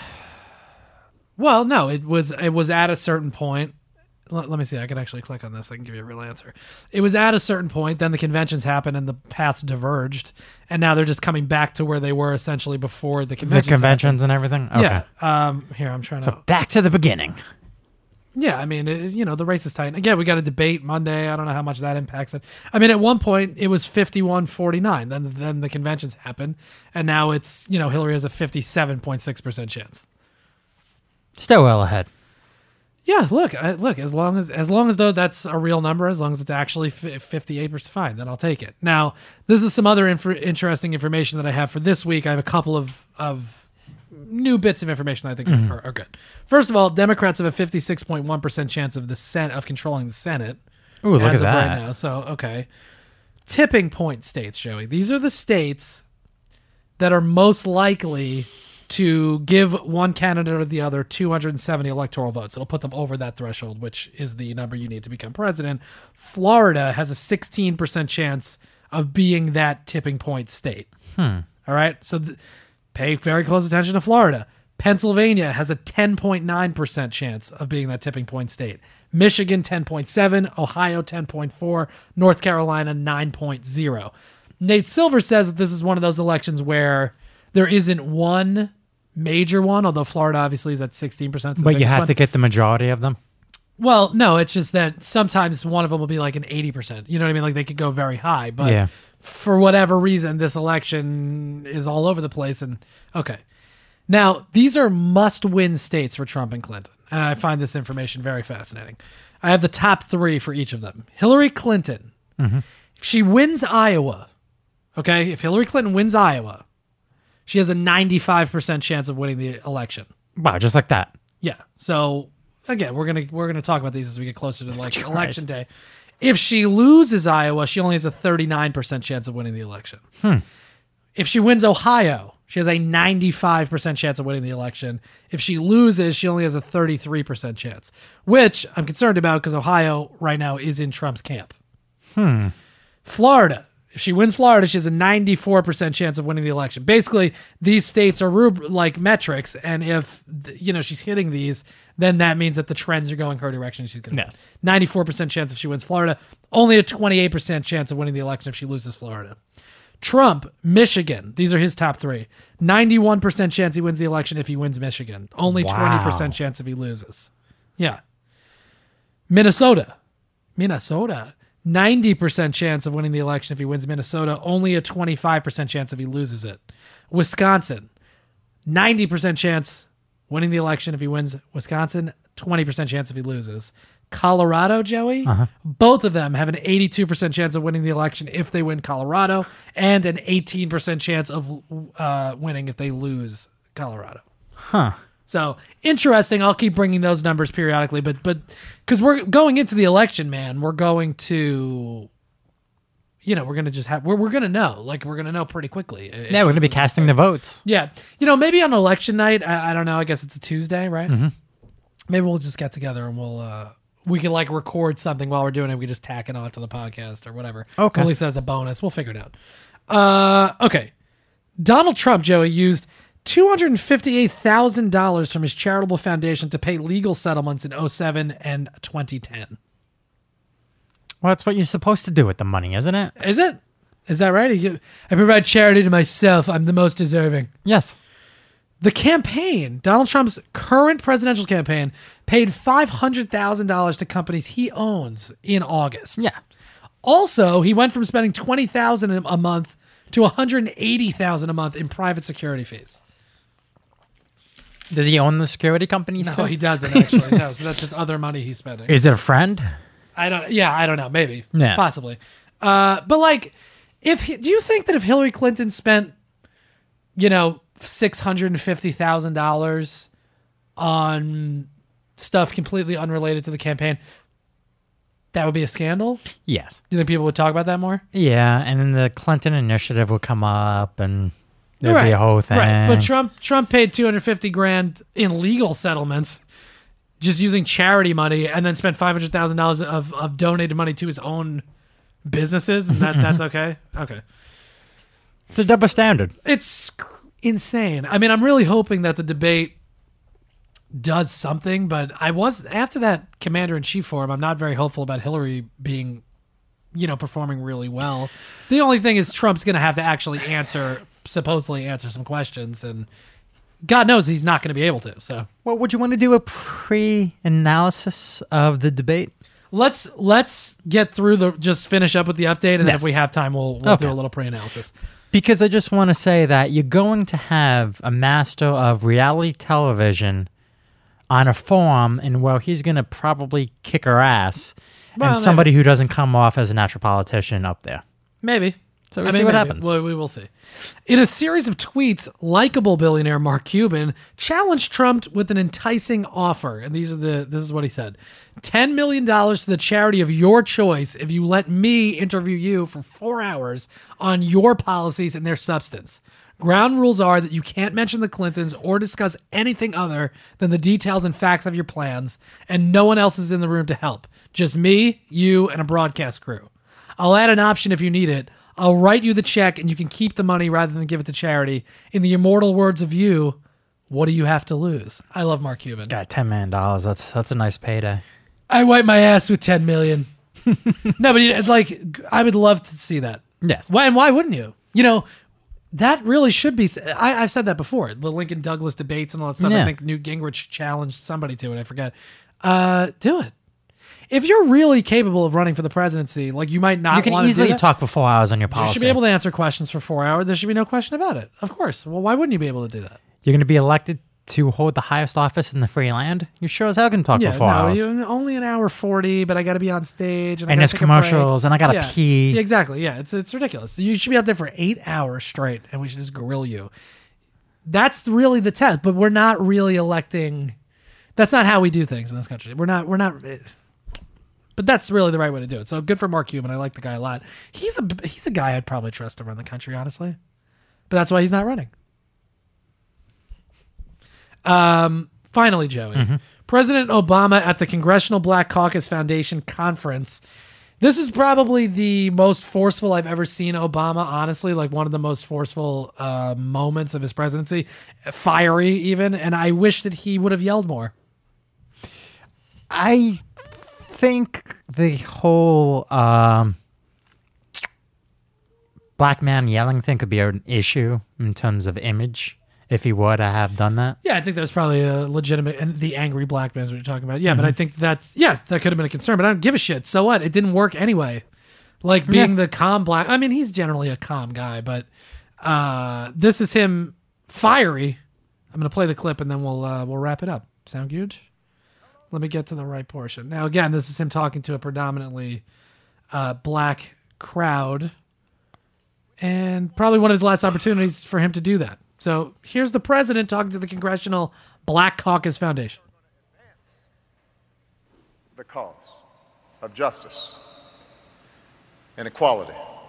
no, it was at a certain point. Let me see. I can actually click on this. I can give you a real answer. It was at a certain point. Then the conventions happened and the paths diverged. And now they're just coming back to where they were essentially before the conventions. The conventions and everything? Okay. Yeah. Here, I'm trying to. So back to the beginning. Yeah. I mean, the race is tight. Again, we got a debate Monday. I don't know how much that impacts it. I mean, at one point it was 51-49. Then the conventions happened. And now it's, Hillary has a 57.6% chance. Still well ahead. Yeah, look. As long as though that's a real number, as long as it's actually 58%, fine. Then I'll take it. Now, this is some other interesting information that I have for this week. I have a couple of new bits of information that I think are good. First of all, Democrats have a 56.1% chance of of controlling the Senate. Ooh, look at that right now. So okay, tipping point states, Joey. These are the states that are most likely to give one candidate or the other 270 electoral votes. It'll put them over that threshold, which is the number you need to become president. Florida has a 16% chance of being that tipping point state. All right, so pay very close attention to Florida. Pennsylvania has a 10.9% chance of being that tipping point state. Michigan, 10.7. Ohio, 10.4. North Carolina, 9.0. Nate Silver says that this is one of those elections where there isn't one major one, although Florida obviously is at 16%. But you have to get the majority of them? Well, no, it's just that sometimes one of them will be like an 80%. You know what I mean? Like they could go very high, but Yeah. for whatever reason, this election is all over the place. And okay. Now, these are must-win states for Trump and Clinton. And I find this information very fascinating. I have the top 3 for each of them. Hillary Clinton. If she wins Iowa, okay, if Hillary Clinton wins Iowa, she has a 95% chance of winning the election. Wow, just like that. Yeah. So again, we're gonna talk about these as we get closer to election day. If she loses Iowa, she only has a 39% chance of winning the election. If she wins Ohio, she has a 95% chance of winning the election. If she loses, she only has a 33% chance, which I'm concerned about because Ohio right now is in Trump's camp. Florida. If she wins Florida, she has a 94% chance of winning the election. Basically, these states are like metrics, and if she's hitting these, then that means that the trends are going her direction. She's going to win. 94% chance if she wins Florida. Only a 28% chance of winning the election if she loses Florida. Trump, Michigan. These are his top 3. 91% chance he wins the election if he wins Michigan. Only 20% chance if he loses. Yeah. Minnesota. 90% chance of winning the election if he wins Minnesota. Only a 25% chance if he loses it. Wisconsin. 90% chance winning the election if he wins Wisconsin. 20% chance if he loses. Colorado, Joey. Both of them have an 82% chance of winning the election if they win Colorado, and an 18% chance of winning if they lose Colorado. So interesting. I'll keep bringing those numbers periodically, but because we're going into the election, man, we're going to, we're going to just have, we're going to know, we're going to know pretty quickly. Yeah, we're going to be casting the votes. Yeah. Maybe on election night, I don't know. I guess it's a Tuesday, right? Maybe we'll just get together and we can record something while we're doing it. We can just tack it on to the podcast or whatever. Okay. At least as a bonus. We'll figure it out. Okay. Donald Trump, Joey, used $258,000 from his charitable foundation to pay legal settlements in 2007 and 2010. Well, that's what you're supposed to do with the money, isn't it? Is it? Is that right? I provide charity to myself. I'm the most deserving. Yes. The campaign, Donald Trump's current presidential campaign, paid $500,000 to companies he owns in August. Yeah. Also, he went from spending $20,000 a month to $180,000 a month in private security fees. Does he own the security companies? No, he doesn't actually. No, so that's just other money he's spending. Is it a friend? I don't know. Maybe. Yeah. Possibly. But do you think that if Hillary Clinton spent, $650,000 on stuff completely unrelated to the campaign, that would be a scandal? Yes. Do you think people would talk about that more? Yeah, and then the Clinton initiative would come up, and there'd be a whole thing. Right, but Trump paid $250,000 in legal settlements, just using charity money, and then spent $500,000 of donated money to his own businesses. And that's okay. Okay, it's a double standard. It's insane. I mean, I'm really hoping that the debate does something, but after that commander-in-chief forum, I'm not very hopeful about Hillary being, performing really well. The only thing is Trump's going to have to actually supposedly answer some questions, and God knows he's not going to be able to. So, well, would you want to do a pre-analysis of the debate? Let's get through just finish up with the update, and then if we have time, we'll do a little pre-analysis. Because I just want to say that you're going to have a master of reality television on a forum, and he's going to probably kick her ass, and somebody who doesn't come off as a natural politician up there. Maybe. So we'll see what happens. We will see. In a series of tweets, likable billionaire Mark Cuban challenged Trump with an enticing offer, and this is what he said: $10 million to the charity of your choice if you let me interview you for 4 hours on your policies and their substance. Ground rules are that you can't mention the Clintons or discuss anything other than the details and facts of your plans, and no one else is in the room to help. Just me, you, and a broadcast crew. I'll add an option if you need it. I'll write you the check, and you can keep the money rather than give it to charity. In the immortal words of you, what do you have to lose? I love Mark Cuban. Got $10 million. That's a nice payday. I wipe my ass with $10 million. No, but I would love to see that. Yes. Why wouldn't you? That really should be. I've said that before. The Lincoln Douglas debates and all that stuff. Yeah. I think Newt Gingrich challenged somebody to it. I forget. Do it. if you're really capable of running for the presidency, like you might not. You can want to easily do that. talk for 4 hours on your You policy. should be able to answer questions for 4 hours. There should be no question about it. Of course. Well, why wouldn't you be able to do that? You're going to be elected to hold the highest office in the free land. You sure as hell can talk for 4 hours. Only an hour 40, but I got to be on stage and And there's commercials, and I gotta pee. Yeah, exactly. Yeah, it's ridiculous. You should be out there for 8 hours straight, and we should just grill you. That's really the test. But we're not really electing. That's not how we do things in this country. We're not. But that's really the right way to do it. So good for Mark Cuban. I like the guy a lot. He's a guy I'd probably trust to run the country, honestly. But that's why he's not running. Finally, Joey, President Obama at the Congressional Black Caucus Foundation conference. This is probably the most forceful I've ever seen Obama, honestly, like one of the most forceful moments of his presidency, fiery even, and I wish that he would have yelled more. I think the whole black man yelling thing could be an issue in terms of image. If he would have done that. Yeah, I think that was probably a legitimate, and the angry black man is what you're talking about. Yeah, but I think that could have been a concern, but I don't give a shit. So what? It didn't work anyway. Like being the calm black, I mean, he's generally a calm guy, but this is him fiery. I'm going to play the clip and then we'll wrap it up. Sound good? Let me get to the right portion. Now, again, this is him talking to a predominantly black crowd, and probably one of his last opportunities for him to do that. So here's the president talking to the Congressional Black Caucus Foundation. The cause of justice and equality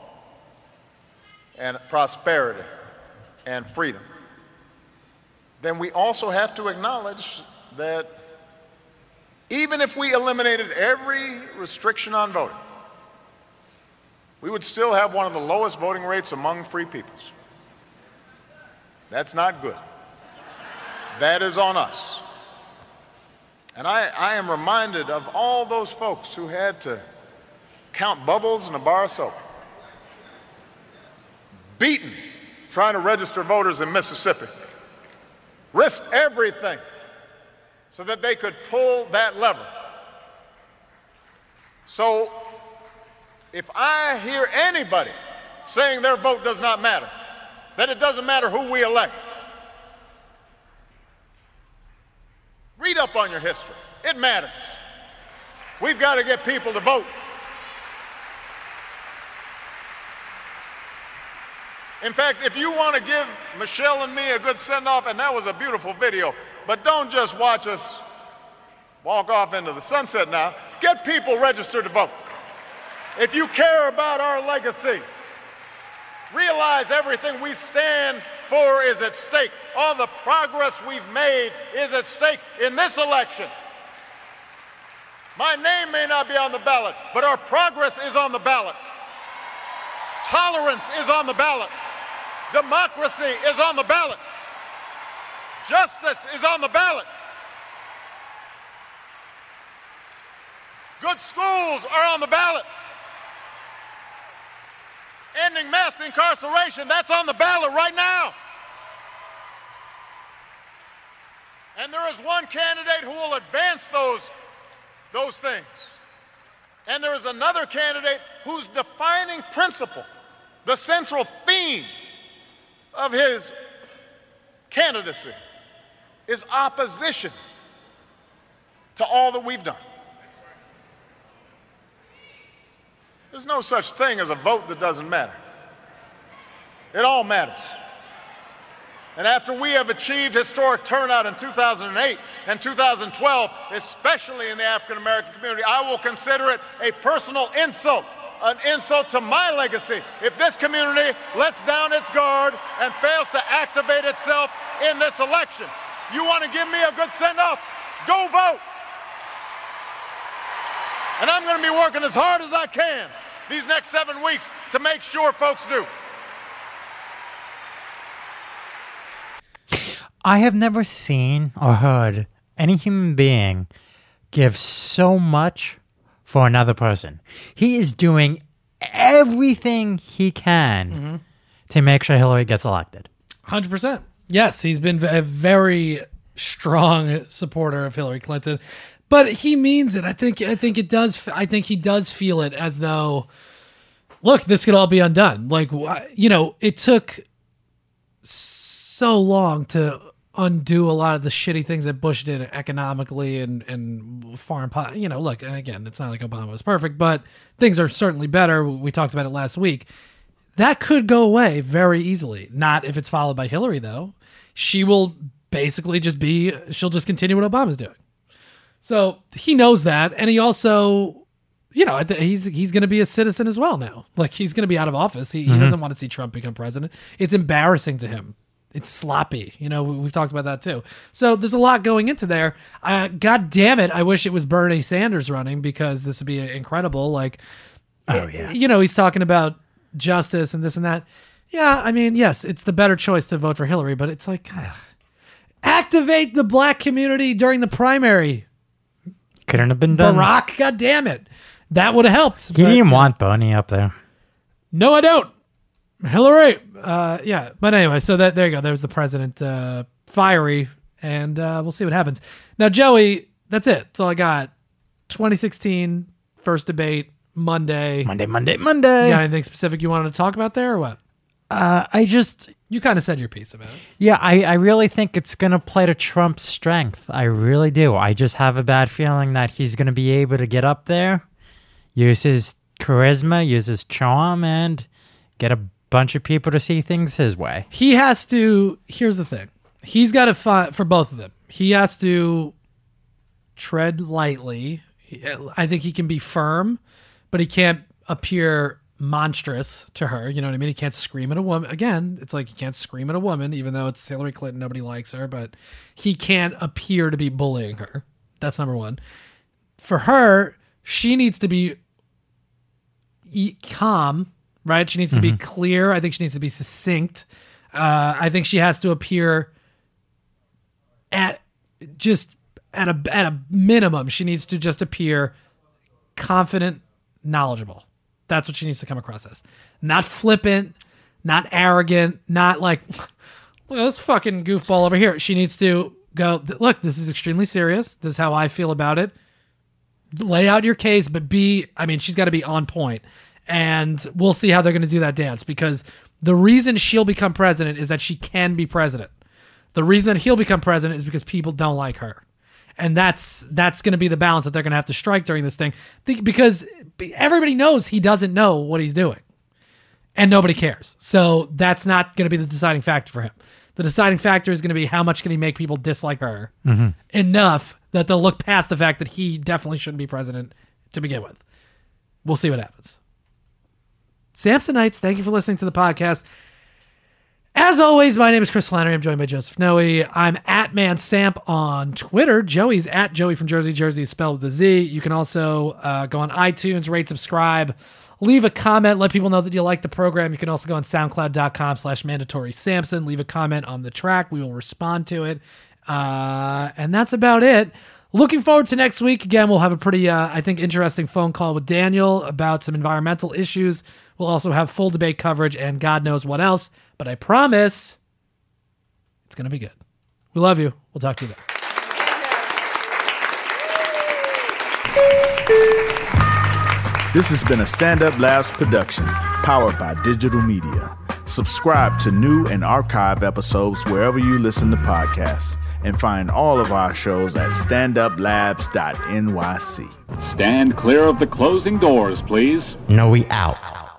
and prosperity and freedom, then we also have to acknowledge that even if we eliminated every restriction on voting, we would still have one of the lowest voting rates among free peoples. That's not good. That is on us. And I am reminded of all those folks who had to count bubbles in a bar of soap, beaten trying to register voters in Mississippi, risked everything so that they could pull that lever. So if I hear anybody saying their vote does not matter, that it doesn't matter who we elect, read up on your history. It matters. We've got to get people to vote. In fact, if you want to give Michelle and me a good send-off, and that was a beautiful video, but don't just watch us walk off into the sunset now, get people registered to vote. If you care about our legacy, realize everything we stand for is at stake. All the progress we've made is at stake in this election. My name may not be on the ballot, but our progress is on the ballot. Tolerance is on the ballot. Democracy is on the ballot. Justice is on the ballot. Good schools are on the ballot. Ending mass incarceration, that's on the ballot right now. And there is one candidate who will advance those things. And there is another candidate whose defining principle, the central theme of his candidacy, is opposition to all that we've done. There's no such thing as a vote that doesn't matter. It all matters. And after we have achieved historic turnout in 2008 and 2012, especially in the African American community, I will consider it a personal insult, an insult to my legacy, if this community lets down its guard and fails to activate itself in this election. You want to give me a good send-off? Go vote. And I'm going to be working as hard as I can these next 7 weeks to make sure folks do. I have never seen or heard any human being give so much for another person. He is doing everything he can to make sure Hillary gets elected. 100%. Yes, he's been a very strong supporter of Hillary Clinton. But he means it. I think it does. I think he does feel it as though, look, this could all be undone. Like, it took so long to undo a lot of the shitty things that Bush did economically and foreign policy. Look, and again, it's not like Obama was perfect, but things are certainly better. We talked about it last week. That could go away very easily. Not if it's followed by Hillary, though. She will basically she'll just continue what Obama's doing. So he knows that, and he also, he's going to be a citizen as well now. Like, he's going to be out of office. He doesn't want to see Trump become president. It's embarrassing to him. It's sloppy. We've talked about that too. So there's a lot going into there. God damn it. I wish it was Bernie Sanders running, because this would be incredible. Like, oh yeah. He's talking about justice and this and that. Yeah. I mean, yes, it's the better choice to vote for Hillary, but it's like, activate the black community during the primary. Couldn't have been done. Barack, God damn it. That would have helped. You didn't want Bernie up there. No, I don't. Hillary. Yeah. But anyway, so there you go. There's the president, fiery, and we'll see what happens. Now, Joey, that's it. That's all I got. 2016, first debate, Monday. Monday. You got anything specific you wanted to talk about there or what? You kind of said your piece about it. Yeah, I really think it's going to play to Trump's strength. I really do. I just have a bad feeling that he's going to be able to get up there, use his charisma, use his charm, and get a bunch of people to see things his way. He has to, here's the thing. He's got to fight for both of them. He has to tread lightly. I think he can be firm, but he can't appear monstrous to her. You know what I mean? He can't scream at a woman. Again, it's like he can't scream at a woman, even though it's Hillary Clinton. Nobody likes her, but he can't appear to be bullying her. That's number one. For her, she needs to be calm, right? She needs to be clear. I think she needs to be succinct. I think she has to appear at a minimum. She needs to just appear confident, knowledgeable. That's what she needs to come across as. Not flippant, not arrogant, not like, look at this fucking goofball over here. She needs to go, look, this is extremely serious. This is how I feel about it. Lay out your case, but she's got to be on point. And we'll see how they're going to do that dance, because the reason she'll become president is that she can be president. The reason that he'll become president is because people don't like her. And that's going to be the balance that they're going to have to strike during this thing, because everybody knows he doesn't know what he's doing and nobody cares. So that's not going to be the deciding factor for him. The deciding factor is going to be how much can he make people dislike her enough that they'll look past the fact that he definitely shouldn't be president to begin with. We'll see what happens. Samsonites, thank you for listening to the podcast. As always, my name is Chris Flannery. I'm joined by Joseph Noe. I'm at ManSamp on Twitter. Joey's at Joey from Jersey. Jersey is spelled with a Z. You can also go on iTunes, rate, subscribe, leave a comment, let people know that you like the program. You can also go on SoundCloud.com/MandatorySamson. Leave a comment on the track. We will respond to it. And that's about it. Looking forward to next week. Again, we'll have a pretty, I think, interesting phone call with Daniel about some environmental issues. We'll also have full debate coverage and God knows what else. But I promise it's going to be good. We love you. We'll talk to you then. This has been a Stand Up Labs production, powered by digital media. Subscribe to new and archive episodes wherever you listen to podcasts, and find all of our shows at standuplabs.nyc. Stand clear of the closing doors, please. No, we out.